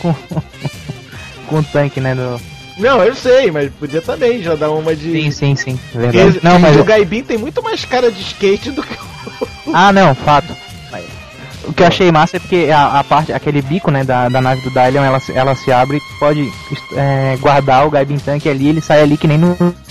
o tanque, né? Não, eu sei, mas podia também já dar uma de... Sim, verdade. O Gaibin tem muito mais cara de skate do que Ah, não, fato. O que eu achei massa é porque a parte, aquele bico, né, da nave do Dylion, ela se abre e pode guardar o Gaibin Tank ali, ele sai ali que nem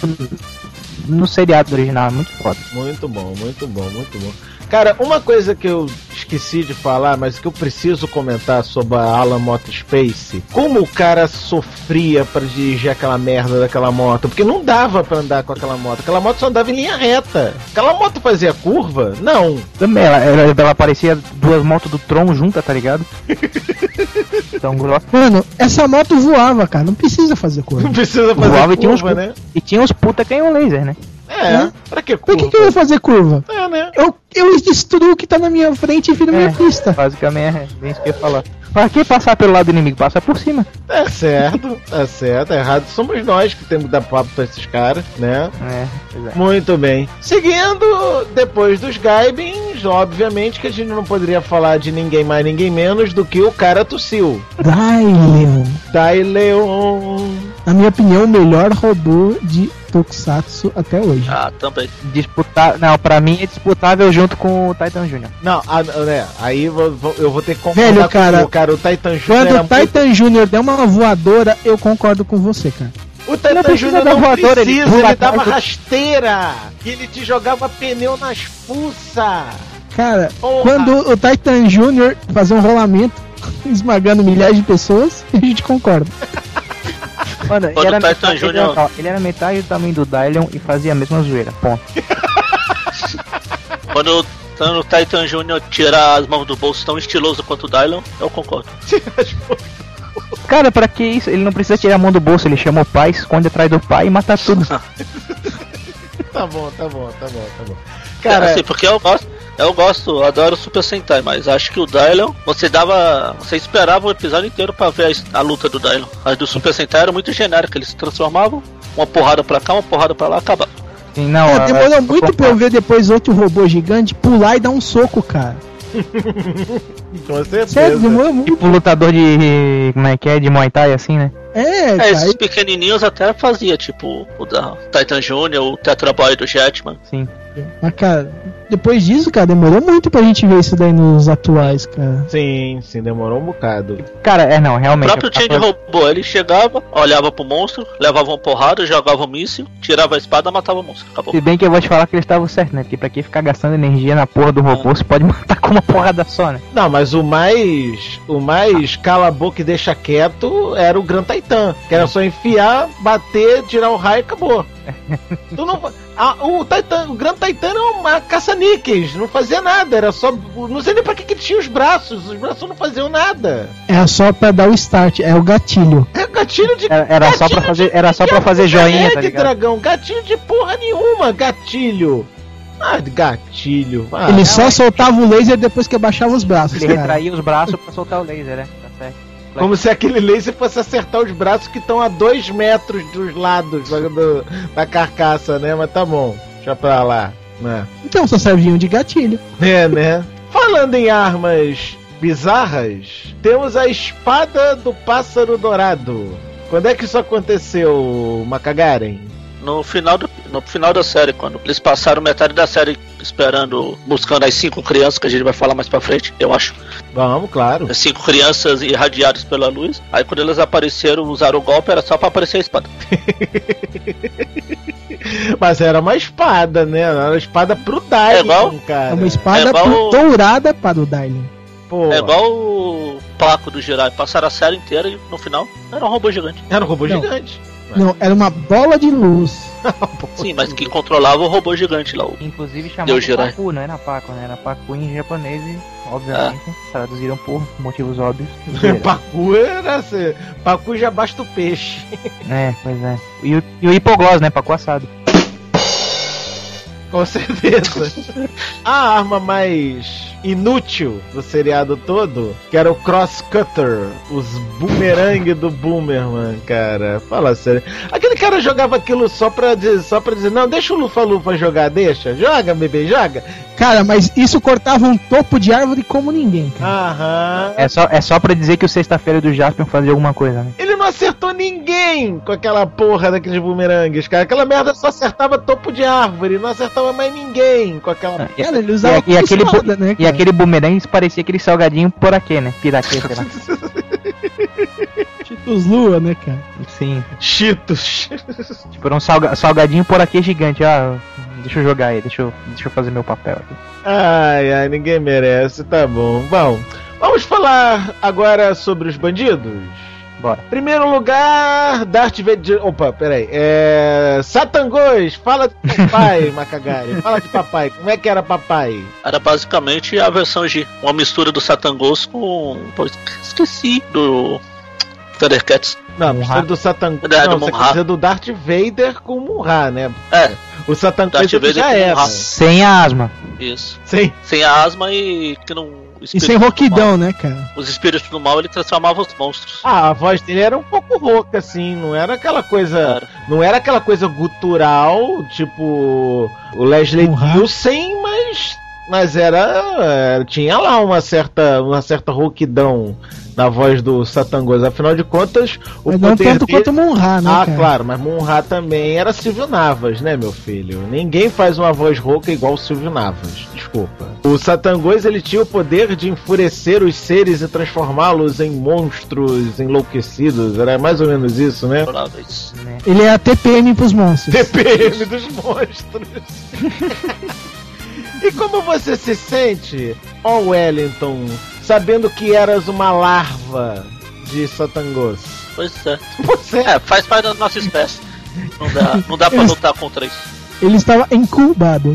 no seriado original, é muito foda. Muito bom, muito bom, muito bom. Cara, uma coisa que eu esqueci de falar, mas que eu preciso comentar sobre a Alan Moto Space, como o cara sofria pra dirigir aquela merda daquela moto, porque não dava pra andar com aquela moto só andava em linha reta. Aquela moto fazia curva? Não. Também, ela parecia duas motos do Tron juntas, tá ligado? Tão grossa. Mano, essa moto voava, cara. Não precisa fazer curva. Não precisa fazer Voava curva, né? E tinha uns puta canhão laser, né? Pra que Por curva? que eu vou fazer curva? Né? Eu destruo o que tá na minha frente e viro minha pista. Basicamente é bem isso que eu ia falar. Pra que passar pelo lado do inimigo? Passa por cima. Tá certo. Errado somos nós que temos que dar papo pra esses caras, né? Pois é. Muito bem. Seguindo, depois dos Gaibins, obviamente que a gente não poderia falar de ninguém mais, ninguém menos do que o cara tossiu. Daileon. Na minha opinião, o melhor robô de Tokusatsu até hoje. Ah, também. Não, pra mim é disputável junto com o Titan Jr. Não, né? Aí eu vou ter que Velho, concordar com o Titan Jr. Quando era o Titan Jr. der uma voadora, eu concordo com você, cara. O Titan precisa Jr. da não voadora, ele precisa, pula ele dava atrás do- rasteira. E ele te jogava pneu nas fuças. Cara, Porra. quando o Titan Jr. fazer um rolamento esmagando milhares de pessoas, a gente concorda. Mano, Quando o Titan Jr. ele era metade do tamanho do Dylion e fazia a mesma zoeira. Ponto. Quando o Titan Jr. tira as mãos do bolso tão estiloso quanto o Dylan, eu concordo. Cara, pra que isso? Ele não precisa tirar a mão do bolso, ele chama o pai, esconde atrás do pai e mata tudo. Tá bom. Cara, Cara, assim, porque eu adoro o Super Sentai, mas acho que o Dylan, você esperava o episódio inteiro pra ver a luta do Dylan. As do Super Sentai era muito genérica, eles se transformavam, uma porrada pra cá, uma porrada pra lá, acabava. Sim, não, Demorou muito pra eu ver depois outro robô gigante pular e dar um soco, cara. Com certeza. Sério, demorou muito. Tipo lutador de. Como é que é? De Muay Thai assim, né? Cara, esses pequenininhos até fazia, tipo o da Titan Jr., o Tetra Boy do Jetman. Sim. Mas, cara, depois disso, cara, demorou muito pra gente ver isso daí nos atuais, cara. Sim, demorou um bocado. Cara, não, O realmente. próprio Change Robô, ele chegava, olhava pro monstro, levava uma porrada, jogava um míssil, tirava a espada, matava o monstro. Acabou. Se bem que eu vou te falar que eles estavam certos, né? Porque pra que ficar gastando energia na porra do robô, você pode matar com uma porrada só, né? Não, mas o mais cala a boca e deixa quieto era o Gran Titan. Que era só enfiar, bater, tirar o raio e acabou. Tu não, o Gran Titan era uma caça-níqueis, não fazia nada, era só. Não sei nem pra que ele tinha os braços não faziam nada. Era só pra dar o start, é o gatilho. É o gatilho de. Era só pra fazer joinha, tá ligado? Dragão, gatilho de porra nenhuma, gatilho. Gatilho. Ele só soltava o laser depois que abaixava os braços. Ele retraía os braços pra soltar o laser, né? Tá certo. Como se aquele laser fosse acertar os braços que estão a 2 metros dos lados da carcaça, né? Mas tá bom, deixa pra lá, né? Então só serviam de gatilho. Né? Falando em armas bizarras, temos a espada do pássaro dourado. Quando é que isso aconteceu, Macagaren? No final da série, quando eles passaram metade da série buscando as 5 crianças, que a gente vai falar mais pra frente, eu acho. Vamos, claro. As 5 crianças irradiadas pela luz. Aí quando elas apareceram, usaram o golpe, era só pra aparecer a espada. Mas era uma espada, né? Era uma espada pro Dylion, cara. É uma espada dourada para o Dylion. É igual o Paco do Jirai. Passaram a série inteira e no final era um robô gigante. Era um robô gigante. Não, era uma bola de luz. Sim, mas que controlava o robô gigante lá. Inclusive chamava Paku, não era Paco, né? Era Paku em japonês e, obviamente, traduziram por motivos óbvios. Paku era assim, Paku já basta o peixe. Pois é. E o hipoglós, né? Paku assado. Com certeza. A arma mais inútil do seriado todo, que era o Cross Cutter, os boomerang do Boomerman, cara. Fala sério. Aquele cara jogava aquilo só pra dizer, não, deixa o Lufa-Lufa jogar, deixa. Joga, bebê, joga. Cara, mas isso cortava um topo de árvore como ninguém, cara. Aham. É só pra dizer que o Sexta-feira do Jaspion fazia alguma coisa, né? Ele não acertou ninguém com aquela porra daqueles boomerangues, cara. Aquela merda só acertava topo de árvore, não acertava mais ninguém com aquela... Cara, ele usava e aquele boomerang parecia aquele salgadinho por aqui, né? Piraquê, sei lá. Cheetos Lua, né, cara? Sim. Cheetos. Tipo, era um salgadinho por aqui gigante. Deixa eu jogar aí, deixa eu fazer meu papel aqui. Ai, ninguém merece, tá bom. Bom, vamos falar agora sobre os bandidos? Bora. Primeiro lugar, Darth Vader... Opa, peraí. Satangos, fala de papai, Macagari. Fala de papai. Como é que era papai? Era basicamente a versão G. Uma mistura do Satangos com... Pô, esqueci do... Thundercats. Não, mistura do Satangos. Não, você quer dizer do Darth Vader com o Munra, né? O Satangos já era. Sem a asma. Isso. Sem a asma e que não... E sem roquidão, né, cara? Os espíritos do mal, ele transformava os monstros. A voz dele era um pouco rouca, assim, não era aquela coisa... Não era aquela coisa gutural, tipo... O Leslie Nielsen, mas era... Tinha lá uma certa rouquidão na voz do Satangos. Afinal de contas, o mas não tanto quanto Munra, né, cara? Claro, mas Munra também era Silvio Navas, né, meu filho? Ninguém faz uma voz rouca igual o Silvio Navas, desculpa. O Satangos, ele tinha o poder de enfurecer os seres e transformá-los em monstros enlouquecidos. Era mais ou menos isso, né? Ele é a TPM pros monstros. TPM dos monstros. E como você se sente, ó Wellington, sabendo que eras uma larva de Satangos? Pois é. Faz parte da nossa espécie. Não dá pra lutar contra isso. Ele estava incubado.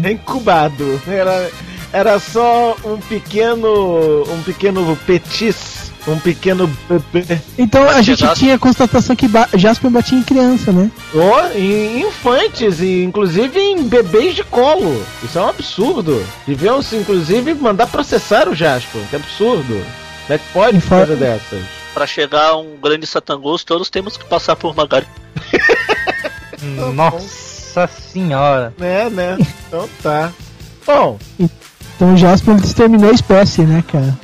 Era só um pequeno petis. Um pequeno bebê. Então a gente tinha a constatação que Jaspion batia em criança, né? Em infantes, e inclusive em bebês de colo. Isso é um absurdo. Deviam-se, inclusive, mandar processar o Jaspion. Que absurdo. Como é que pode fazer dessas? Pra chegar a um grande Satangos, todos temos que passar por Magari. Nossa senhora. Né? Então tá. Bom, Então o Jaspion exterminou a espécie, né, cara?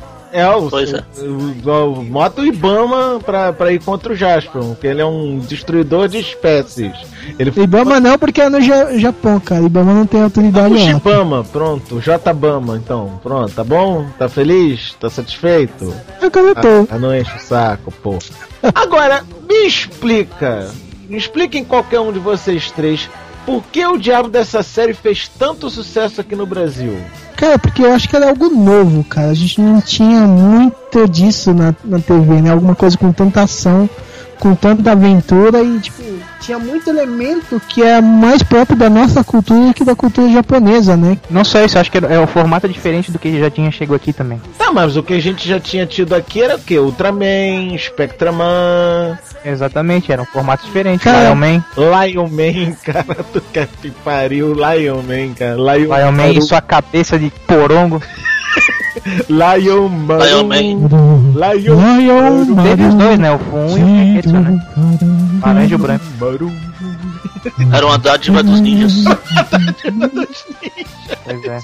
Bota o Ibama pra ir contra o Jaspion, porque ele é um destruidor de espécies. Ibama não, porque é no Japão, cara. Ibama não tem autoridade. O Shibama, pronto. O J-Bama, então. Pronto, tá bom? Tá feliz? Tá satisfeito? Eu tô. Não enche o saco, pô. Agora, me expliquem qualquer um de vocês três, por que o diabo dessa série fez tanto sucesso aqui no Brasil? Cara, porque eu acho que era algo novo, cara. A gente não tinha muito disso na TV, né? Alguma coisa com tanta ação, com tanta aventura e, tipo, tinha muito elemento que é mais próprio da nossa cultura que da cultura japonesa, né? Não só isso, acho que é um formato diferente do que já tinha chegado aqui também. Tá, mas o que a gente já tinha tido aqui era o quê? Ultraman, Spectraman... Exatamente, era um formato diferente. Lion Man, cara, tu quer que pariu, Lion Man, cara. Lion Man e sua cabeça de porongo. Lion Man. Teve os dois, né? O Fun e o Keketsu, né? Laranja e branco. Era uma dádiva dos ninjas. Pois é.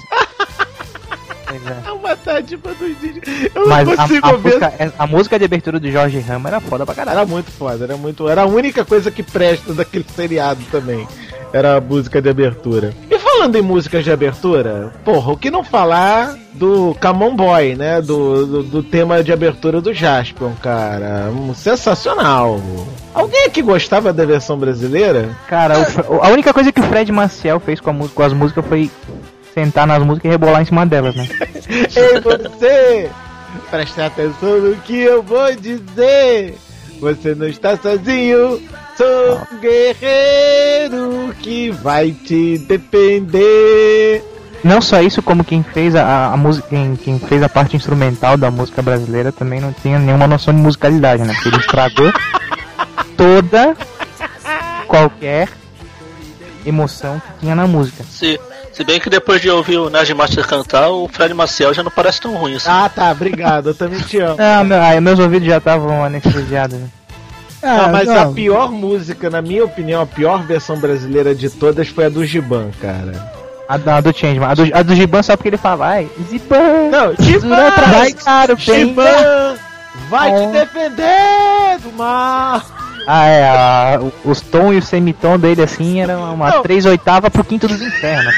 É uma dádiva dos ninjas. Mas a música de abertura do Jorge Ramos era foda pra caralho. Era muito foda, era a única coisa que presta daquele seriado também. Era a música de abertura. E falando em músicas de abertura, porra, o que não falar do Come On Boy, né? Do tema de abertura do Jaspion, cara. Sensacional. Alguém aqui gostava da versão brasileira? Cara, a única coisa que o Fred Maciel fez com as músicas foi sentar nas músicas e rebolar em cima delas, né? Ei, você! Preste atenção no que eu vou dizer! Você não está sozinho! Sou um guerreiro que vai te defender. Não só isso, como quem fez a música, quem fez a parte instrumental da música brasileira também não tinha nenhuma noção de musicalidade, né? Porque ele estragou toda qualquer emoção que tinha na música. Se bem que depois de ouvir o Nerd Master cantar, o Fred Maciel já não parece tão ruim assim. Ah, tá, obrigado, eu também te amo. Meus ouvidos já estavam anestesiados, né? Mas a pior música, na minha opinião, a pior versão brasileira de todas foi a do Giban, cara. A do Changeman. A do Giban só porque ele fala, vai, Giban! Não, Giban! Vai, cara, Giban! Vai te defender do mal! Os tom e o semitom dele assim era uma 3/8 pro quinto dos infernos.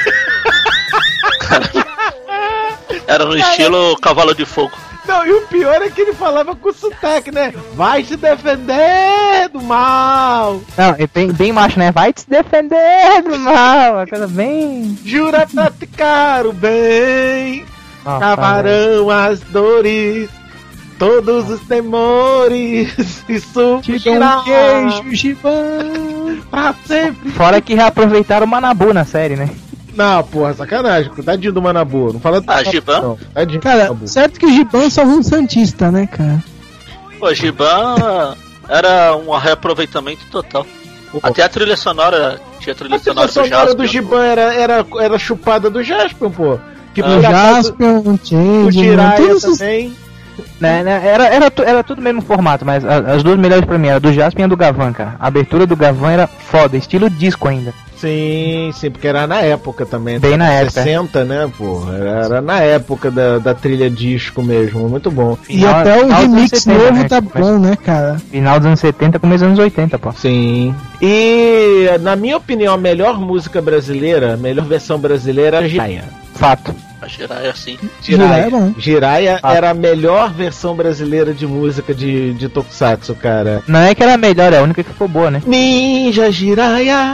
Era no estilo Cavalo de Fogo. Não, e o pior é que ele falava com sotaque, né? Vai te defender do mal. Não, é bem macho, né? Vai te defender do mal. Uma coisa bem... Jura praticar o bem. Cavarão as dores. Todos os temores. E suprirá. Queijo, Giban. Pra sempre. Fora que reaproveitaram o Manabu na série, né? Não, porra, sacanagem. Tadinho do Manabu. Não fala do Giban? Tadinho. Cara, certo que o Giban salvou um Santista, né, cara? O Giban era um reaproveitamento total. Até a trilha sonora tinha trilha sonora do Jaspion. A trilha sonora do Giban era chupada do Jaspion, pô. Que o Jaspion, o Change, o Jiraiya também. Era tudo o mesmo formato, mas as duas melhores pra mim eram do Jaspion e a do Gavan, cara. A abertura do Gavan era foda, estilo disco ainda. Sim, porque era na época também. Bem na época. 60, né, pô? Era na época da trilha disco mesmo, muito bom. E até o remix novo tá bom, né, cara? Final dos anos 70, começo dos anos 80, pô. Sim. E, na minha opinião, a melhor música brasileira, a melhor versão brasileira era a Jiraiya. Fato. A Jiraiya, sim. Jiraiya era a melhor versão brasileira de música de Tokusatsu, cara. Não é que era a melhor, é a única que ficou boa, né? Ninja Jiraiya,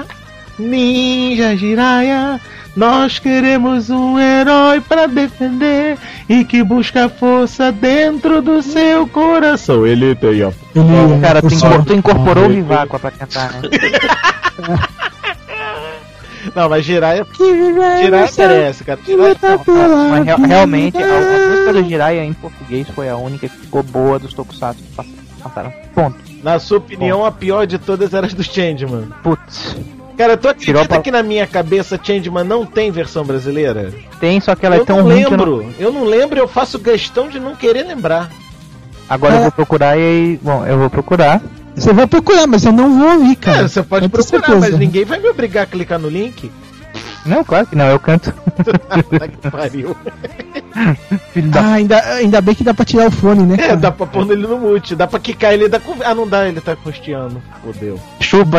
nós queremos um herói pra defender e que busca força dentro do seu coração. Ele tem a... Cara, tu incorporou o Viváqua pra cantar, né? Não, mas Jiraiya merece, cara. Mas realmente, a música do Jiraiya em português foi a única que ficou boa dos Tokusatsu que passaram. Ponto. Na sua opinião, a pior de todas era as do Changeman. Putz. Cara, tu acredita que na minha cabeça Changeman não tem versão brasileira? Tem, só que ela é tão ruim que eu não lembro, eu faço questão de não querer lembrar. Agora eu vou procurar e... Bom, eu vou procurar. Você vai procurar, mas eu não vou ouvir, cara. Você pode procurar, mas ninguém vai me obrigar a clicar no link. Não, claro que não, eu canto. Que pariu. Ainda bem que dá pra tirar o fone, né? É, dá pra pôr ele no mute, dá pra quicar ele da conversa. Ah, não dá, ele tá costeando. Fodeu. Chupa.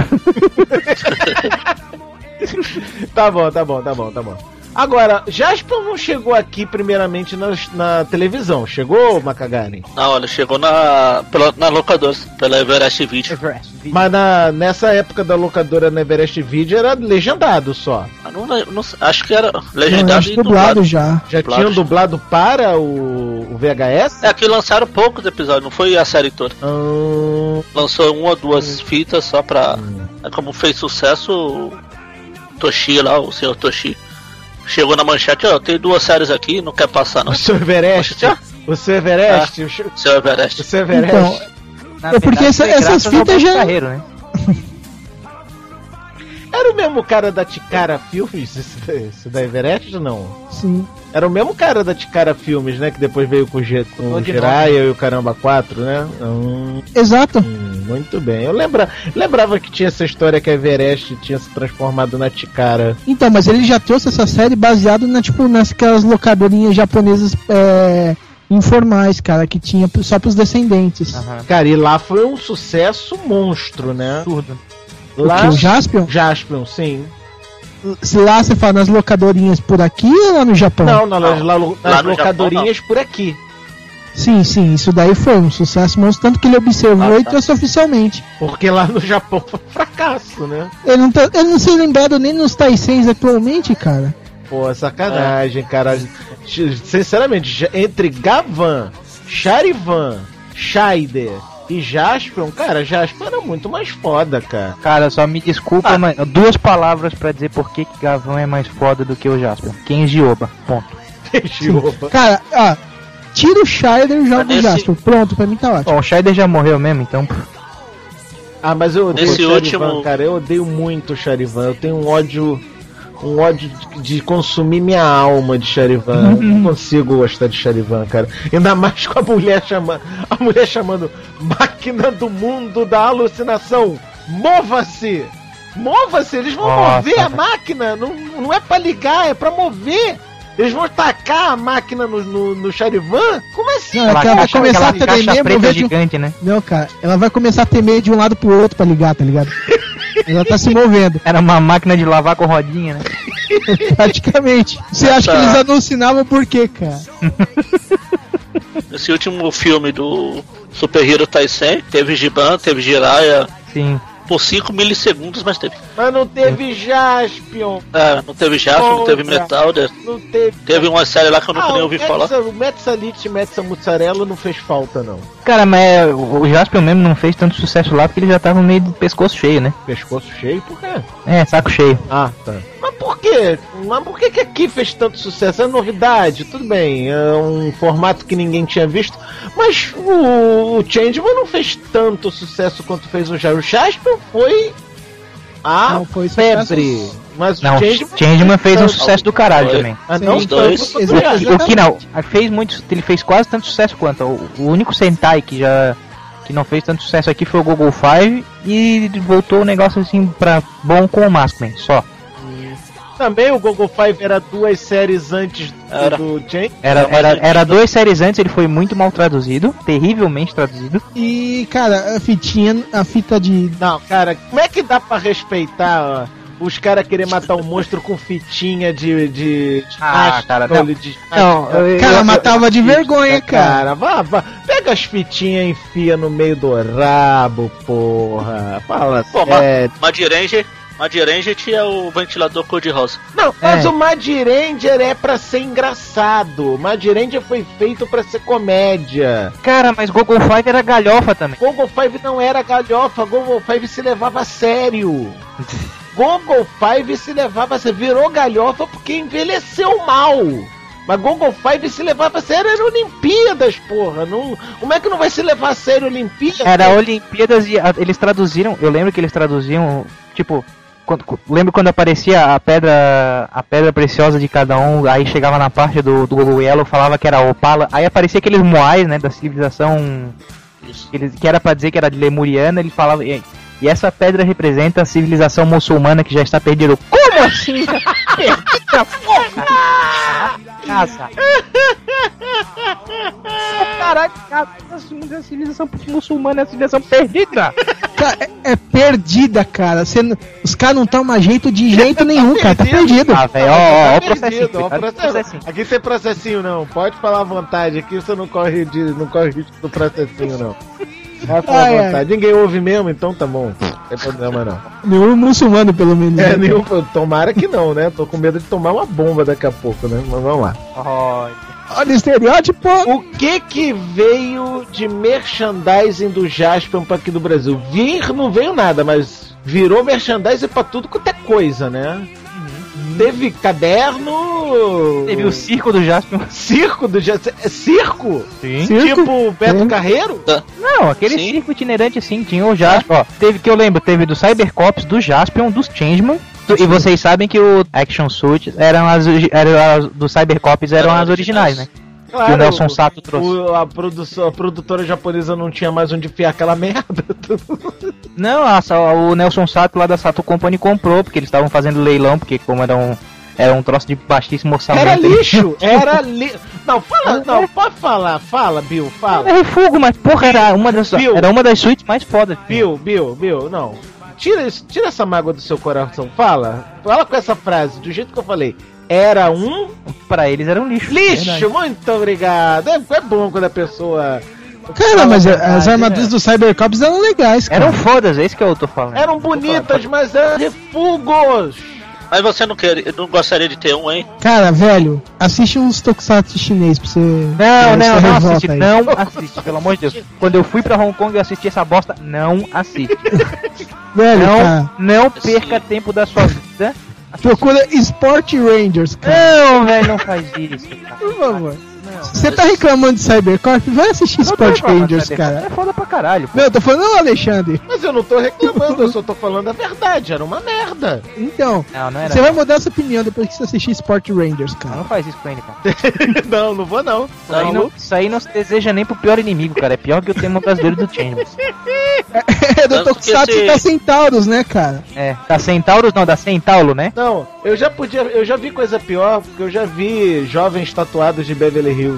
Tá bom. Agora, Jasper não chegou aqui primeiramente na televisão, chegou, Macagari? Não, olha, chegou na locadora, pela Everest Video. Mas nessa época da locadora na Everest Video era legendado só. Não, acho que era legendado e dublado já. Já tinham dublado para o VHS? É, que lançaram poucos episódios, não foi a série toda. Lançou 1 ou 2 fitas só pra... Como fez sucesso, o Toshi lá, o senhor Toshi, chegou na manchete, ó, tem 2 séries aqui, não quer passar não. O seu Everest? O seu Everest? O seu Everest. O seu Everest. Então, é porque essas fitas já... Carreiro, né? Era o mesmo cara da Ticara Filmes, esse da Everest ou não? Sim. Era o mesmo cara da Ticara Filmes, né? Que depois veio com o Jiraiya e o Caramba 4, né? Exato. Muito bem. Eu lembrava que tinha essa história que a Everest tinha se transformado na Ticara. Então, mas ele já trouxe essa série baseado naquelas locadorinhas japonesas informais, cara, que tinha só pros descendentes. Cara, e lá foi um sucesso monstro, né? Absurdo. Lá, o Jaspion? Jaspion, sim. Se lá você fala nas locadorinhas por aqui ou lá no Japão? Não, nas locadorinhas Japão, por aqui. Sim, isso daí foi um sucesso monstro, tanto que ele observou e trouxe oficialmente. Porque lá no Japão foi um fracasso, né? Ele não se lembrado nem nos Taisens atualmente, cara. Pô, sacanagem, cara. Sinceramente, entre Gavan, Charivan, Scheider e Jaspion, cara, Jaspion era muito mais foda, cara. Cara, só me desculpa, mas 2 palavras pra dizer por que Gavan é mais foda do que o Jaspion. Kenji-Oba, ponto. Kenji-Oba. Cara, tira o Scheider e joga o Jaspion. Pronto, pra mim tá ótimo. Bom, o Scheider já morreu mesmo, então... mas eu odeio o Charivan, cara. Eu odeio muito o Charivan. Eu tenho um ódio de consumir minha alma de Charivan. Eu não consigo gostar de Charivan, cara. Ainda mais com a mulher chamando máquina do mundo da alucinação. Mova-se! Mova-se! Eles vão mover a máquina. Não é pra ligar, é pra mover. Eles vão tacar a máquina no Charivan? Como assim? Não, ela vai começar a tremer, preta gigante, né? Não, cara, ela vai começar a tremer de um lado pro outro pra ligar, tá ligado? Ela tá se movendo. Era uma máquina de lavar com rodinha, né? Praticamente. Você acha que eles alucinavam por quê, cara? Esse último filme do Super Hero Taisen, teve Giban, teve Jiraiya. Sim. Por 5 milissegundos, mas teve. Mas não teve Jaspion. Não teve Jaspion, não teve Metal. Não teve. Teve uma série lá que eu nunca nem ouvi falar. O Metsalit e Metsa Mussarela não fez falta, não. Cara, mas o Jaspion mesmo não fez tanto sucesso lá porque ele já tava meio de pescoço cheio, né? Pescoço cheio? Por quê? Saco cheio. Tá. Mas por quê? Mas por que aqui fez tanto sucesso? É novidade, tudo bem. É um formato que ninguém tinha visto. Mas o Changeman não fez tanto sucesso quanto fez o Jaspion. Foi a febre. Mas não, o Changeman fez um sucesso do caralho também. Os dois. O que não, ele fez quase tanto sucesso quanto. O único Sentai que não fez tanto sucesso aqui foi o Google 5 e voltou o negócio assim pra bom com o Maskman, só. Também o Google 5 era 2 séries antes do Change? Era 2 séries antes, ele foi muito mal traduzido, terrivelmente traduzido. E, cara, a fita de... Não, cara, como é que dá pra respeitar os caras querer matar um monstro com fitinha de cara, cara, matava de vergonha, cara. Vá, pega as fitinhas e enfia no meio do rabo, porra. Fala sério. Mad Ranger tinha o ventilador cor-de-rosa. Não, mas o Mad Ranger é pra ser engraçado. Mad Ranger foi feito pra ser comédia. Cara, mas Google 5 era galhofa também. Google 5 não era galhofa. Google 5 se levava a sério. Google 5 se levava a sério. Virou galhofa porque envelheceu mal. Mas Google 5 se levava a sério, era Olimpíadas, porra. Não, como é que não vai se levar a sério Olimpíadas? Era Olimpíadas e eles traduziram, eu lembro que eles traduziam, tipo... Lembro quando aparecia a pedra preciosa de cada um, aí chegava na parte do Google Yellow, falava que era Opala, aí aparecia aqueles Moais, né, da civilização que era pra dizer que era de Lemuriana, ele falava, e essa pedra representa a civilização muçulmana que já está perdida. Como assim? Perdida, porra! Casa. Caralho, cara, a civilização muçulmana é a civilização perdida. Cara, é perdida, cara. Os caras não tomam jeito de jeito nenhum, cara. Tá perdido. Ah, velho, ó, o processinho. Aqui tem processinho, não. Pode falar à vontade. Aqui você não corre risco do processinho, não. Vai falar à vontade. Ninguém ouve mesmo, então tá bom. Não tem problema, não. Nenhum muçulmano, pelo menos. Nenhum. Tomara que não, né? Tô com medo de tomar uma bomba daqui a pouco, né? Mas vamos lá. Olha o estereótipo. O que veio de merchandising do Jaspion pra aqui do Brasil? Não veio nada, mas virou merchandising pra tudo quanto é coisa, né? Teve caderno... Teve o circo do Jaspion. Circo do Jaspion? É circo? Sim. Tipo Beto Carreiro? Não, aquele circo itinerante assim, tinha o Jaspion. Ó, teve que eu lembro, teve do Cybercops, do Jaspion, dos Changeman. E vocês sabem que o Action Suit do Cybercops eram as originais, né? Claro, que o Nelson Sato trouxe. A produtora japonesa não tinha mais onde enfiar aquela merda. Não, o Nelson Sato lá da Sato Company comprou, porque eles estavam fazendo leilão, porque como era um troço de baixíssimo orçamento. Era lixo! Não, fala, não, pode falar, fala, Bill, fala. É refugo, mas porra, era uma das suítes mais fodas. Bill, não. Tira essa mágoa do seu coração, fala com essa frase, do jeito que eu falei. Era pra eles era um lixo. Lixo, muito obrigado. É bom quando a pessoa... Cara, mas as armaduras do Cybercops eram legais, cara. Eram fodas, é isso que eu tô falando. Eram bonitas, mas eram refugos. Mas você não gostaria de ter um, hein? Cara, velho, assiste uns tokusatsu chinês pra você... Não assiste, pelo amor de Deus. Quando eu fui pra Hong Kong e assisti essa bosta, não assiste. Velho, não perca tempo da sua vida. Procura Sport Rangers, cara. Não, velho, não faz isso, cara. Por favor. Você tá reclamando de Cybercorp? Vai assistir Sport Rangers, cara. É foda pra caralho. Não, eu tô falando, não, Alexandre. Mas eu não tô reclamando, eu só tô falando a verdade. Era uma merda. Então, não era você vai mudar sua opinião depois que você assistir Sport Rangers, cara. Não faz isso com ele, cara. Não vou não. Isso aí não se deseja nem pro pior inimigo, cara. É pior que o tema brasileiro do Changeman. É do Tokusatsu da Centauros, né, cara? É, da Centauros não, da Centaulo, né? Não, eu já vi coisa pior, porque eu já vi jovens tatuados de Beverly Hills.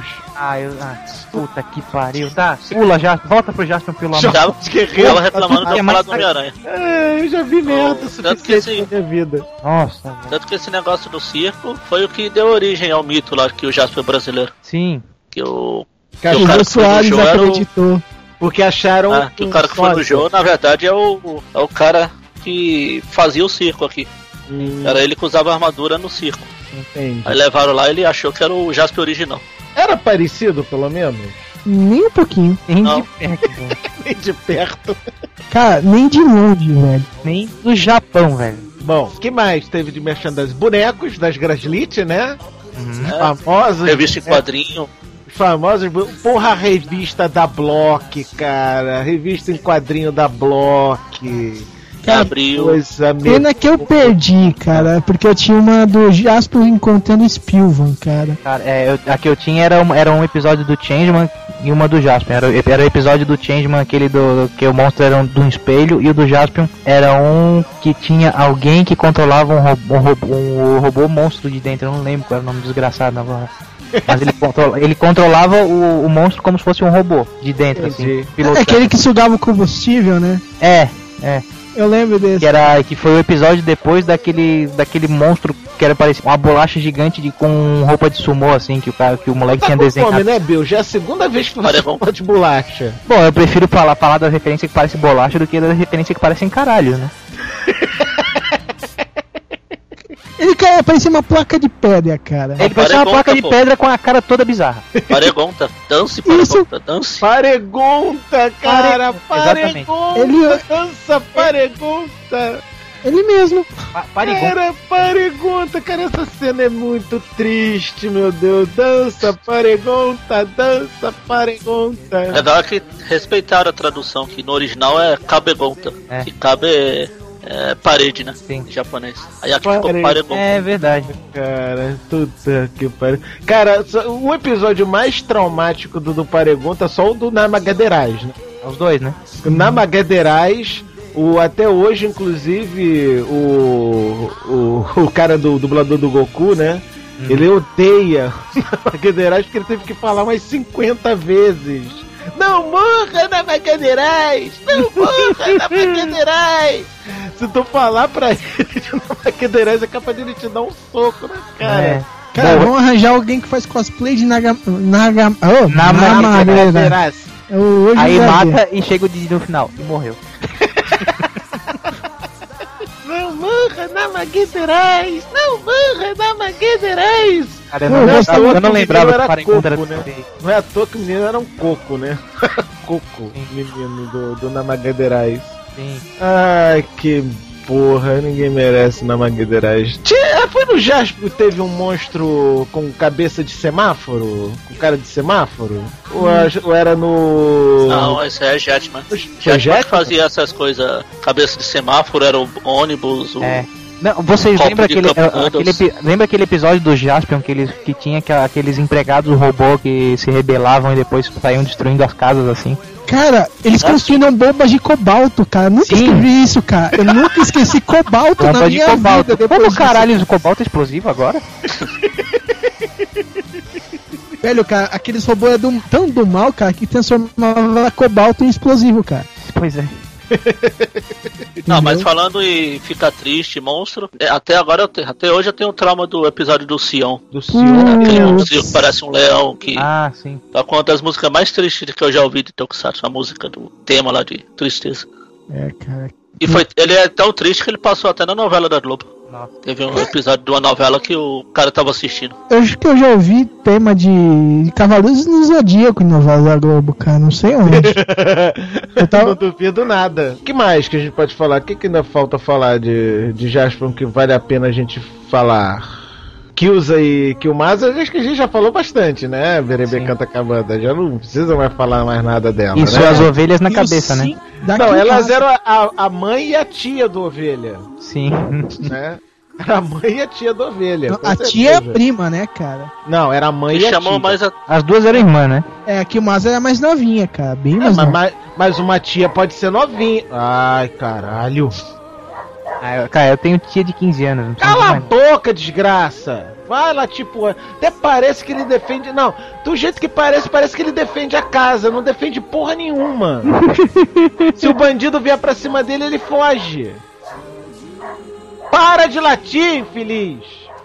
Puta que pariu. Tá, pula já, volta pro Jaspion pelo amor. Tava reclamando de eu falar do Homem-Aranha. Eu já vi merda suficiente na minha vida. Nossa. Tanto que esse negócio do circo foi o que deu origem ao mito lá, que o Jaspion brasileiro. Sim. Que o cara que Soares acreditou. Porque acharam que o cara que foi no jogo, na verdade, é o cara que fazia o circo aqui. Era ele que usava a armadura no circo. Entendi. Aí levaram lá e ele achou que era o Jaspion original. Era parecido, pelo menos? Nem um pouquinho. Nem de perto. Nem de perto. Cara, nem de longe, velho. Nem do Japão, velho. Bom, o que mais teve de merchandising? Bonecos das Graslit, né? Famosos. Revista em quadrinho. Famosos. Porra, a revista da Block, cara. Revista em quadrinho da Block. Abril. Pena que eu perdi, cara, porque eu tinha uma do Jasper encontrando Spilvan, cara. Cara, a que eu tinha era um episódio do Changeman e uma do Jaspion. Era o episódio do Changeman, aquele que o monstro era de um espelho, e o do Jaspion era um que tinha alguém que controlava um robô monstro de dentro. Eu não lembro qual era o nome desgraçado agora. Mas ele controlava o monstro como se fosse um robô de dentro, assim. É aquele que sugava o combustível, né? É. Eu lembro desse. Que foi o episódio depois daquele monstro que era parecido uma bolacha gigante com roupa de sumô, assim, que o moleque tinha desenhado. Fome, né, Bill? Já é a segunda vez que você fala de bolacha. Bom, eu prefiro falar da referência que parece bolacha do que da referência que parece caralho, né? Ele parecia uma placa de pedra, cara. Ele parecia uma placa de pedra com a cara toda bizarra. Paregonta, dance, paregonta, dance. Paregonta, cara, paregonta, dança, paregonta. Ele mesmo. Cara, paregonta, cara, essa cena é muito triste, meu Deus. Dança, paregonta, dança, paregonta. É da hora que respeitaram a tradução, que no original é cabegonta. Que cabe parede, né? Sim. Em japonês. Aí aqui ficou paregonta. É verdade. Cara, puta que pariu. Cara, o episódio mais traumático do Paregonta é só o do Namagaderais, né? Os dois, né? Namagaderais, até hoje, inclusive, o cara do dublador do Goku, né? Ele odeia o Magadeirais porque ele teve que falar umas 50 vezes. Não morra na Magadeirais! Não morra na Magadeirais! Se tu falar pra ele de Magadeirais, é capaz de ele te dar um soco na cara. Cara, vamos arranjar alguém que faz cosplay de Magadeirais. Aí mata e chega o Didi no final. E morreu. Não morra na Magadeirais! Não morra na Magadeirais! Cara, eu não lembrava que para coco, né? Não é à toa que o menino era um coco, né? Coco, menino do Namagadeirais. Sim. Ai, que porra, ninguém merece Namagadeirais. Foi no Jasper que teve um monstro com cabeça de semáforo? Com cara de semáforo? Ou era no... Não, esse é Jetman. Jetman que fazia essas coisas, cabeça de semáforo, era o ônibus, Não, vocês lembram lembra aquele episódio do Jaspion que tinha aqueles empregados robô que se rebelavam e depois saíam destruindo as casas assim? Cara, eles construíram bombas de cobalto, cara. Nunca esqueci isso, cara. Eu nunca esqueci cobalto na minha vida. Como caralho o cobalto é explosivo agora? Velho, cara, aqueles robôs é tão do mal, cara, que transformava cobalto em explosivo, cara. Pois é. Não, mas falando em ficar triste, monstro, até hoje eu tenho um trauma do episódio do Sion. Do Sion? Aquele Sion que parece um leão, que sim. Tá com uma das músicas mais tristes que eu já ouvi de Tokusatsu, a música do tema lá de tristeza. Cara. E ele é tão triste que ele passou até na novela da Globo. Nossa. Teve um episódio de uma novela que o cara tava assistindo. Eu acho que eu já ouvi tema de Cavaleiros no Zodíaco em novela da Globo, cara, não sei onde. Não duvido nada. O que mais que a gente pode falar? O que ainda falta falar de Jaspion que vale a pena a gente falar? Kyuza e Kiyomasa, acho que a gente já falou bastante, né? Berebe canta cabanda, já não precisa mais falar mais nada dela. Isso, né? As ovelhas na cabeça, né? Não, elas eram a mãe e a tia do ovelha. Sim. Né? Era a mãe e a tia da ovelha. A tia é a prima, né, cara? Não, era a mãe e a tia. As duas eram irmãs, né? A Kiyomasa era mais novinha, cara. Bem mais novinha. Mas uma tia pode ser novinha. Ai, caralho. Cara, eu tenho tia de 15 anos. Cala a boca, desgraça! Vai lá, tipo, até parece que ele defende... Não, do jeito que parece que ele defende a casa, não defende porra nenhuma. Se o bandido vier pra cima dele, ele foge. Para de latir, infeliz!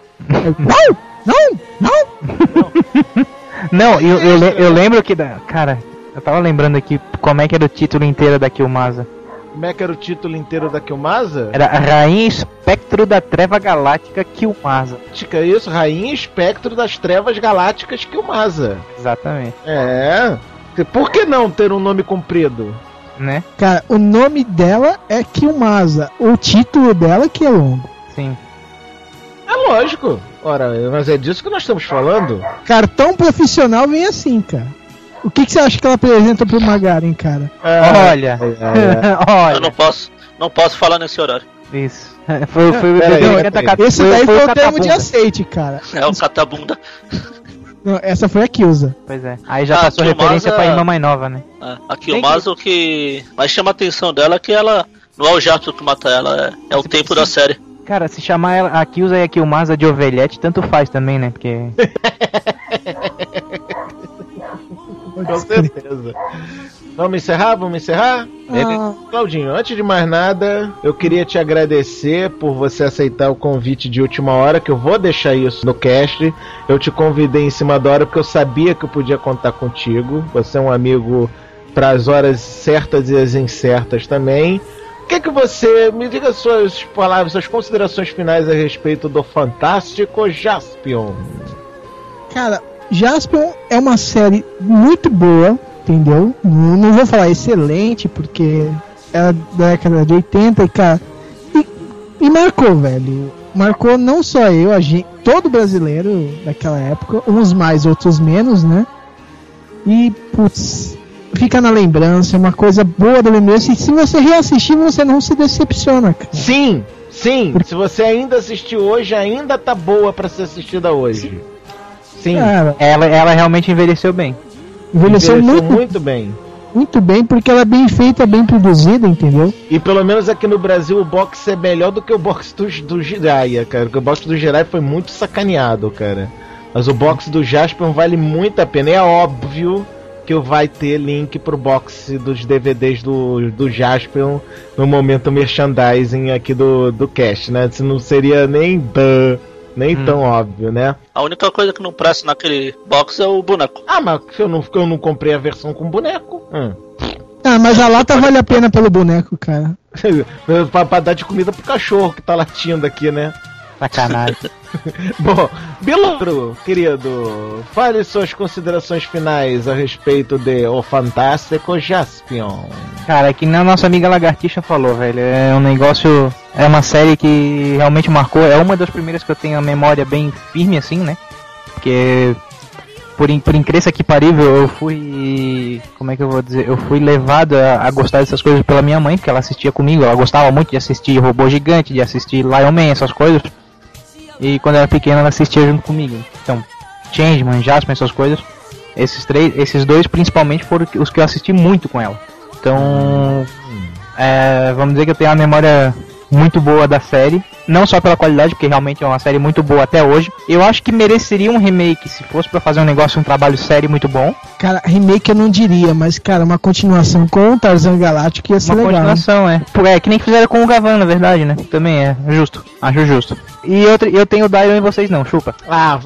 Não, eu lembro que... Cara, eu tava lembrando aqui como é que era o título inteiro da Kiyomasa. Como é que era o título inteiro da Kiyomasa? Era Rainha Espectro da Treva Galáctica Kiyomasa. Isso, Rainha Espectro das Trevas Galácticas Kiyomasa. Exatamente. Por que não ter um nome comprido? Né? Cara, o nome dela é Kiyomasa. O título dela que é longo. Sim. É lógico. Ora, mas é disso que nós estamos falando. Cartão profissional vem assim, cara. O que você acha que ela apresenta pro Magaren, cara? Olha. Eu não posso falar nesse horário. Isso. Esse daí foi o termo de aceite, cara. É o catabunda. Não, essa foi a Kyuza. Pois é. Aí já passou referência pra irmã mais nova, né? A Kiyomasa, o que mais chama a atenção dela é que ela não é o Jato que mata ela, é o tempo da série. Cara, se chamar ela, a Kyuza e a Kiyomasa de ovelhete, tanto faz também, né? Porque... Com certeza. Vamos encerrar? Claudinho, antes de mais nada, eu queria te agradecer por você aceitar o convite de última hora, que eu vou deixar isso no cast. Eu te convidei em cima da hora porque eu sabia que eu podia contar contigo. Você é um amigo para as horas certas e as incertas também. O que você... Me diga suas palavras, suas considerações finais a respeito do fantástico Jaspion. Cara, Jaspion é uma série muito boa, entendeu? Não vou falar excelente, porque é da década de 80, cara. E marcou, velho. Marcou não só eu, todo brasileiro daquela época, uns mais, outros menos, né? E, putz, fica na lembrança, é uma coisa boa da lembrança. E se você reassistir, você não se decepciona, cara. Sim. Se você ainda assistiu hoje, ainda tá boa pra ser assistida hoje. Sim. Ela realmente envelheceu bem. Envelheceu muito bem. muito bem, porque ela é bem feita, bem produzida, entendeu? E pelo menos aqui no Brasil o box é melhor do que o box do Jiraiya, cara. Porque o box do Jiraiya foi muito sacaneado, cara. Mas o box do Jaspion vale muito a pena. E é óbvio que vai ter link pro box dos DVDs do Jaspion no momento merchandising aqui do cast, né? Se não seria nem tão óbvio, né? A única coisa que não presta naquele box é o boneco. Ah, mas eu não comprei a versão com boneco. Ah, mas a lata vale a pena pelo boneco, cara. pra dar de comida pro cachorro que tá latindo aqui, né? Sacanagem. Bom, Bilogro, querido, fale suas considerações finais a respeito de O Fantástico Jaspion. Cara, que nem a nossa amiga Lagartixa falou, velho, é um negócio, é uma série que realmente marcou, é uma das primeiras que eu tenho a memória bem firme, assim, né? Porque, por incrível que parível, eu fui, como é que eu vou dizer, eu fui levado a gostar dessas coisas pela minha mãe, porque ela assistia comigo, ela gostava muito de assistir Robô Gigante, de assistir Lion Man, essas coisas. E quando ela era pequena ela assistia junto comigo. Então, Changeman, Jaspion, essas coisas. Esses dois principalmente foram os que eu assisti muito com ela. Então, vamos dizer que eu tenho uma memória muito boa da série. Não só pela qualidade, porque realmente é uma série muito boa até hoje. Eu acho que mereceria um remake se fosse pra fazer um trabalho sério muito bom. Cara, remake eu não diria, mas cara, uma continuação com o Tarzan Galáctico ia ser legal. Uma continuação, que nem fizeram com o Gavan, na verdade, né? Também é justo, acho justo. E eu tenho o Dairon e vocês não, chupa. Ah,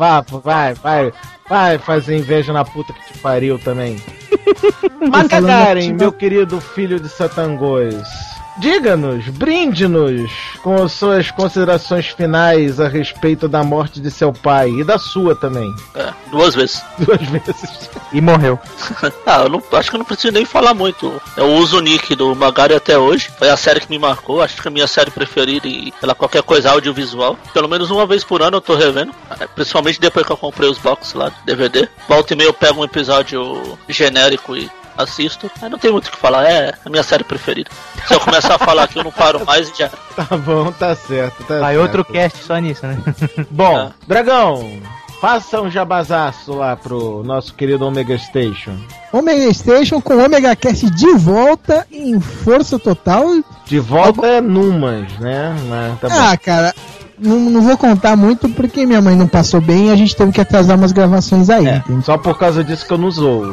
vai fazer inveja na puta que te pariu também. Macagaren, meu querido filho de Satangos. Diga-nos, brinde-nos com as suas considerações finais a respeito da morte de seu pai e da sua também. 2 vezes. 2 vezes. E morreu. Acho que eu não preciso nem falar muito. Eu uso o nick do Magari até hoje. Foi a série que me marcou. Acho que é a minha série preferida e pela qualquer coisa audiovisual. Pelo menos uma vez por ano eu tô revendo. Principalmente depois que eu comprei os boxes lá de DVD. Volta e meia eu pego um episódio genérico e assisto. Não tem muito o que falar, é a minha série preferida. Se eu começar a falar aqui eu não paro mais e já. Tá bom, tá certo. Vai outro cast só nisso, né? Bom, Dragão, faça um jabazaço lá pro nosso querido Omega Station. Omega Station com Omega Cast de volta em força total. De volta numas, né? Mas tá bom. Cara, não vou contar muito porque minha mãe não passou bem e a gente teve que atrasar umas gravações aí. Só por causa disso que eu não zoo.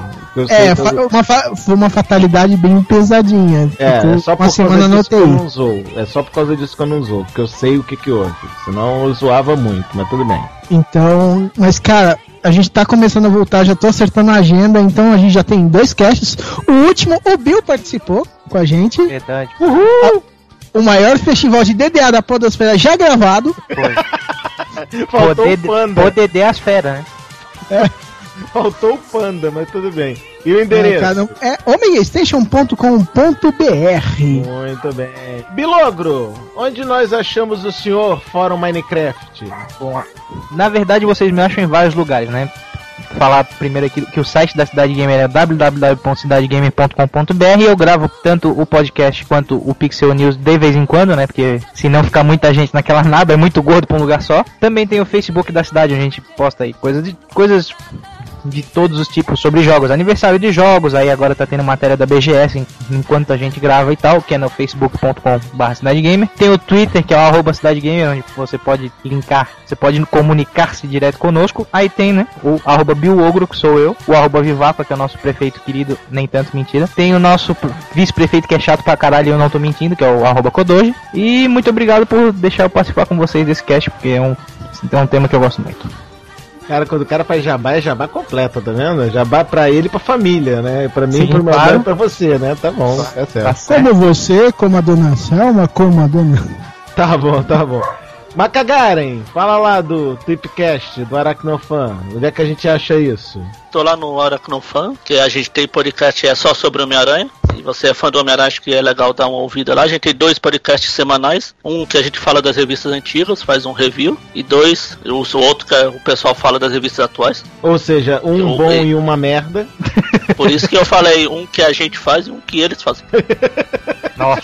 Foi uma fatalidade bem pesadinha. É só por causa disso que eu não zoo. É só por causa disso que eu não zoo, porque eu sei o que houve. Senão eu zoava muito, mas tudo bem. Então, mas cara, a gente tá começando a voltar, já tô acertando a agenda, então a gente já tem 2 casts. O último, o Bill participou com a gente. Verdade. Uhul! O maior festival de DDA da podosfera já gravado. Faltou o Panda. O DD as feras, né? Faltou o Panda, mas tudo bem. E o endereço? É omegastation.com.br. Muito bem. Bilogro, onde nós achamos o senhor fora o Minecraft? Bom, na verdade vocês me acham em vários lugares, né? Falar primeiro aqui que o site da Cidade Gamer é www.cidadegamer.com.br. Eu gravo tanto o podcast quanto o Pixel News de vez em quando, né? Porque se não ficar muita gente naquela naba, é muito gordo pra um lugar só. Também tem o Facebook da cidade, onde a gente posta aí coisas de todos os tipos sobre jogos, aniversário de jogos, aí agora tá tendo matéria da BGS enquanto a gente grava e tal, que é no facebook.com/cidadegamer. Tem o Twitter, que é o @cidadegamer, onde você pode linkar, você pode comunicar-se direto conosco. Aí tem, né, o @bilogro, que sou eu, o @vivaco, que é o nosso prefeito querido, nem tanto mentira. Tem o nosso vice-prefeito, que é chato pra caralho e eu não tô mentindo, que é o @kodoji. E muito obrigado por deixar eu participar com vocês desse cast, porque é um tema que eu gosto muito. Cara, quando o cara faz jabá, é jabá completo, tá vendo? Jabá pra ele e pra família, né? Pra mim, pro meu pai e pra você, né? Tá bom, tá certo. Como você, como a dona Selma, como a dona... Tá bom. Macagaren, fala lá do Tripcast, do Aracnofan. Onde é que a gente acha isso? Tô lá no Aracnofan, que a gente tem podcast só sobre Homem-Aranha. Se você é fã do Homem-Aranha, acho que é legal dar uma ouvida lá. A gente tem 2 podcasts semanais. Um que a gente fala das revistas antigas, faz um review. E 2, o outro que o pessoal fala das revistas atuais. Ou seja, um bom e uma merda. Por isso que eu falei um que a gente faz e um que eles fazem. Nossa.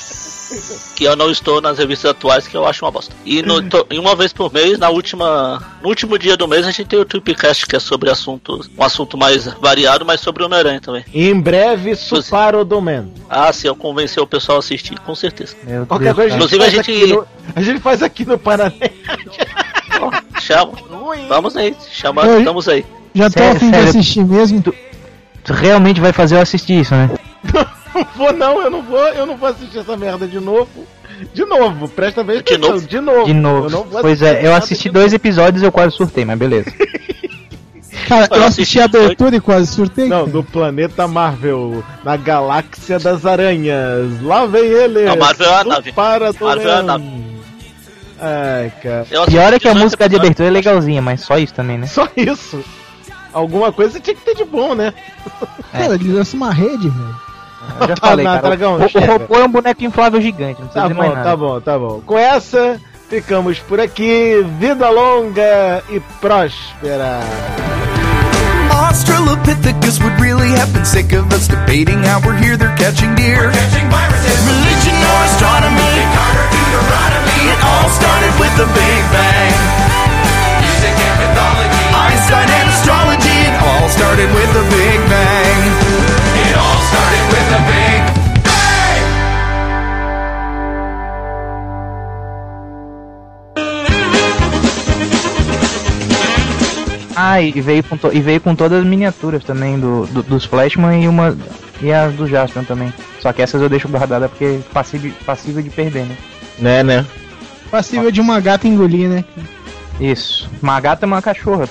que eu não estou nas revistas atuais, que eu acho uma bosta. E uma vez por mês, no último dia do mês, a gente tem o Tripcast, que é sobre um assunto mais variado, mas sobre o Homem-Aranha também. E em breve, Super Odoman. Ah, se eu convencer o pessoal a assistir, com certeza. Qualquer coisa, inclusive a gente faz aqui no Paraná. Chama. Vamos aí, estamos aí. Já tô a fim de assistir mesmo. Tu realmente vai fazer eu assistir isso, né? Eu não vou assistir essa merda de novo. Presta bem atenção, de novo. Pois é, eu assisti 2 episódios e eu quase surtei, mas beleza. Cara, eu assisti a abertura e quase surtei. Não, do planeta Marvel, na galáxia das aranhas. Lá vem ele. A Marvel é a nave. Marvel é a nave. Ai, cara. Pior é que a música de abertura é legalzinha, mas só isso também, né? Só isso. Alguma coisa tinha que ter de bom, né? Cara, ele lança uma rede, velho. Eu já falei, cara. Dragão, o robô é um boneco inflável gigante, não precisa dizer mais nada. Tá bom. Com essa, ficamos por aqui. Vida longa e próspera. Australopithecus would really have been sick of us debating how we're here, they're catching deer. Religion or astronomy, it all started with the Big Bang. Music and mythology, Einstein and astrology, it all started with the Big Bang. It all started with the Big Bang. E veio com todas as miniaturas também dos Flashman e as do Jaspion também. Só que essas eu deixo guardada porque é passível de perder, né? Né? Passível de uma gata engolir, né? Isso. Uma gata é uma cachorra,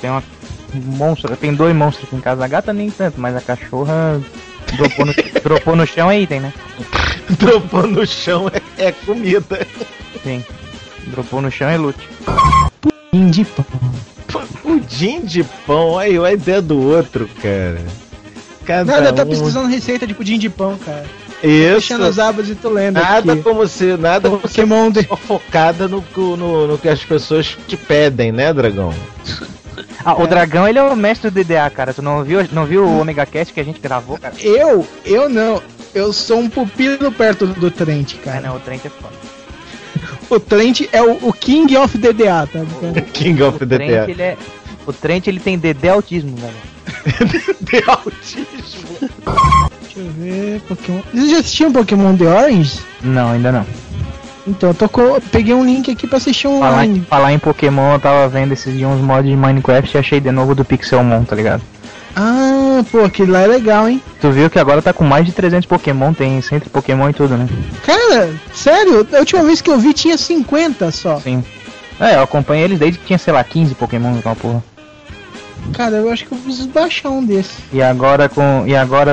tem 2 monstros aqui em casa. A gata nem tanto, mas a cachorra dropou no chão é item, né? Dropou no chão é comida. Sim. Dropou no chão é loot. Pudim de pão. Pudim de pão, aí a ideia do outro, cara. Nada, tá pesquisando receita de pudim de pão, cara. Isso. Fechando as abas e tô lendo nada aqui. como se Pokémon focada no que as pessoas te pedem, né, Dragão? O Dragão, ele é o mestre do DDA, cara. Tu não viu o Omega Cast que a gente gravou, cara? Eu não. Eu sou um pupilo perto do Trent, cara. Não, o Trent é foda. O Trent é o King of DDA, tá? King of DDA. O Trent, ele tem DD autismo, velho. DD autismo. Deixa eu ver, Pokémon. Vocês já assistiram Pokémon The Orange? Não, ainda não. Então, peguei um link aqui pra assistir online. Falar em Pokémon, eu tava vendo esses dias uns mods de Minecraft e achei de novo do Pixelmon, tá ligado? Ah, pô, aquele lá é legal, hein? Tu viu que agora tá com mais de 300 Pokémon, tem centro Pokémon e tudo, né? Cara, sério? A última vez que eu vi tinha 50 só. Sim. Eu acompanhei eles desde que tinha, sei lá, 15 Pokémon naquela porra. Cara, eu acho que eu preciso baixar um desses. E agora com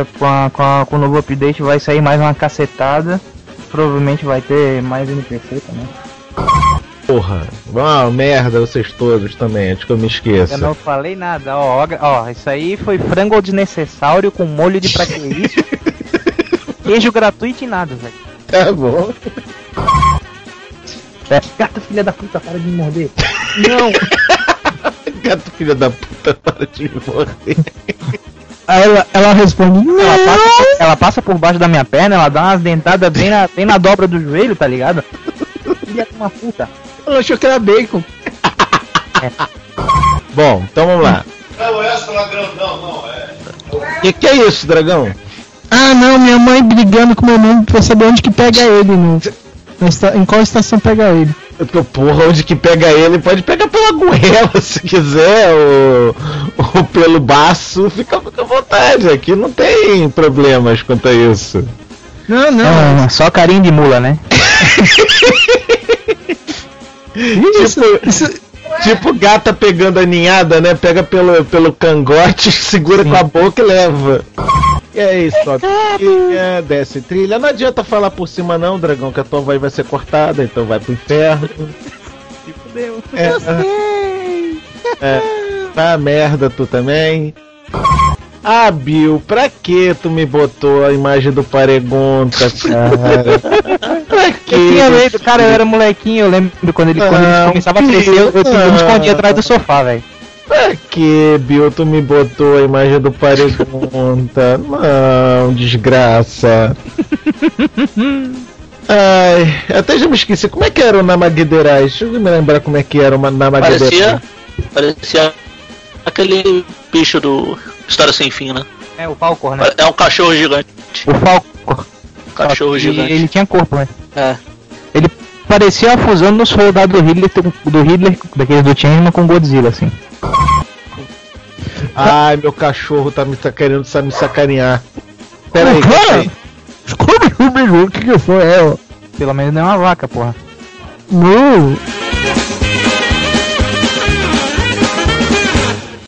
o novo update vai sair mais uma cacetada. Provavelmente vai ter mais NPC também. Porra, merda vocês todos também, antes que eu me esqueça. Eu não falei nada, ó, isso aí foi frango desnecessário com molho de praqueiriço. Queijo gratuito e nada, velho. Tá bom. Gato filha da puta, para de me morder. Não. Gato filha da puta, para de me morder. Aí ela responde, ela passa por baixo da minha perna, ela dá umas dentadas bem na dobra do joelho, tá ligado? Filha de uma puta. Ela achou que era bacon. Bom, então vamos lá. Não, essa ladrão, não, é. Que é isso, Dragão? Ah, não, minha mãe brigando com meu irmão pra saber onde que pega ele, em qual estação pega ele. Porra, onde que pega ele? Pode pegar pela goela se quiser, ou pelo baço, fica à vontade, aqui não tem problemas quanto a isso. Não. Só carinho de mula, né? Tipo gata pegando a ninhada, né? Pega pelo cangote, segura com a boca e leva. E é isso, ó. Trilha, desce trilha. Não adianta falar por cima não, Dragão, que a tua voz vai ser cortada, então vai pro inferno. Se fudeu. Eu sei. Tá merda tu também. Ah, Bill, pra que tu me botou a imagem do Paregonta, cara? Pra que? Eu tinha medo, cara, eu era molequinho, eu lembro quando ele começava a crescer, eu me escondia atrás do sofá, velho. Pra que, Bill, tu me botou a imagem do Paregonta? Não, desgraça. Ai, até já me esqueci. Como é que era o Namagiderai? Deixa eu me lembrar como é que era o Namagiderai. Parecia aquele bicho do História Sem Fim, né? É, o Falcor, né? É um cachorro gigante. O Falcor. Cachorro gigante. Ele tinha corpo, né? É. Ele parecia a fusão dos soldados do Hitler, daqueles do Changeman, com Godzilla, assim. Ai, meu cachorro tá querendo me sacanear. Pera aí, Escolhe o que foi? Pelo menos não é uma vaca, porra. Não.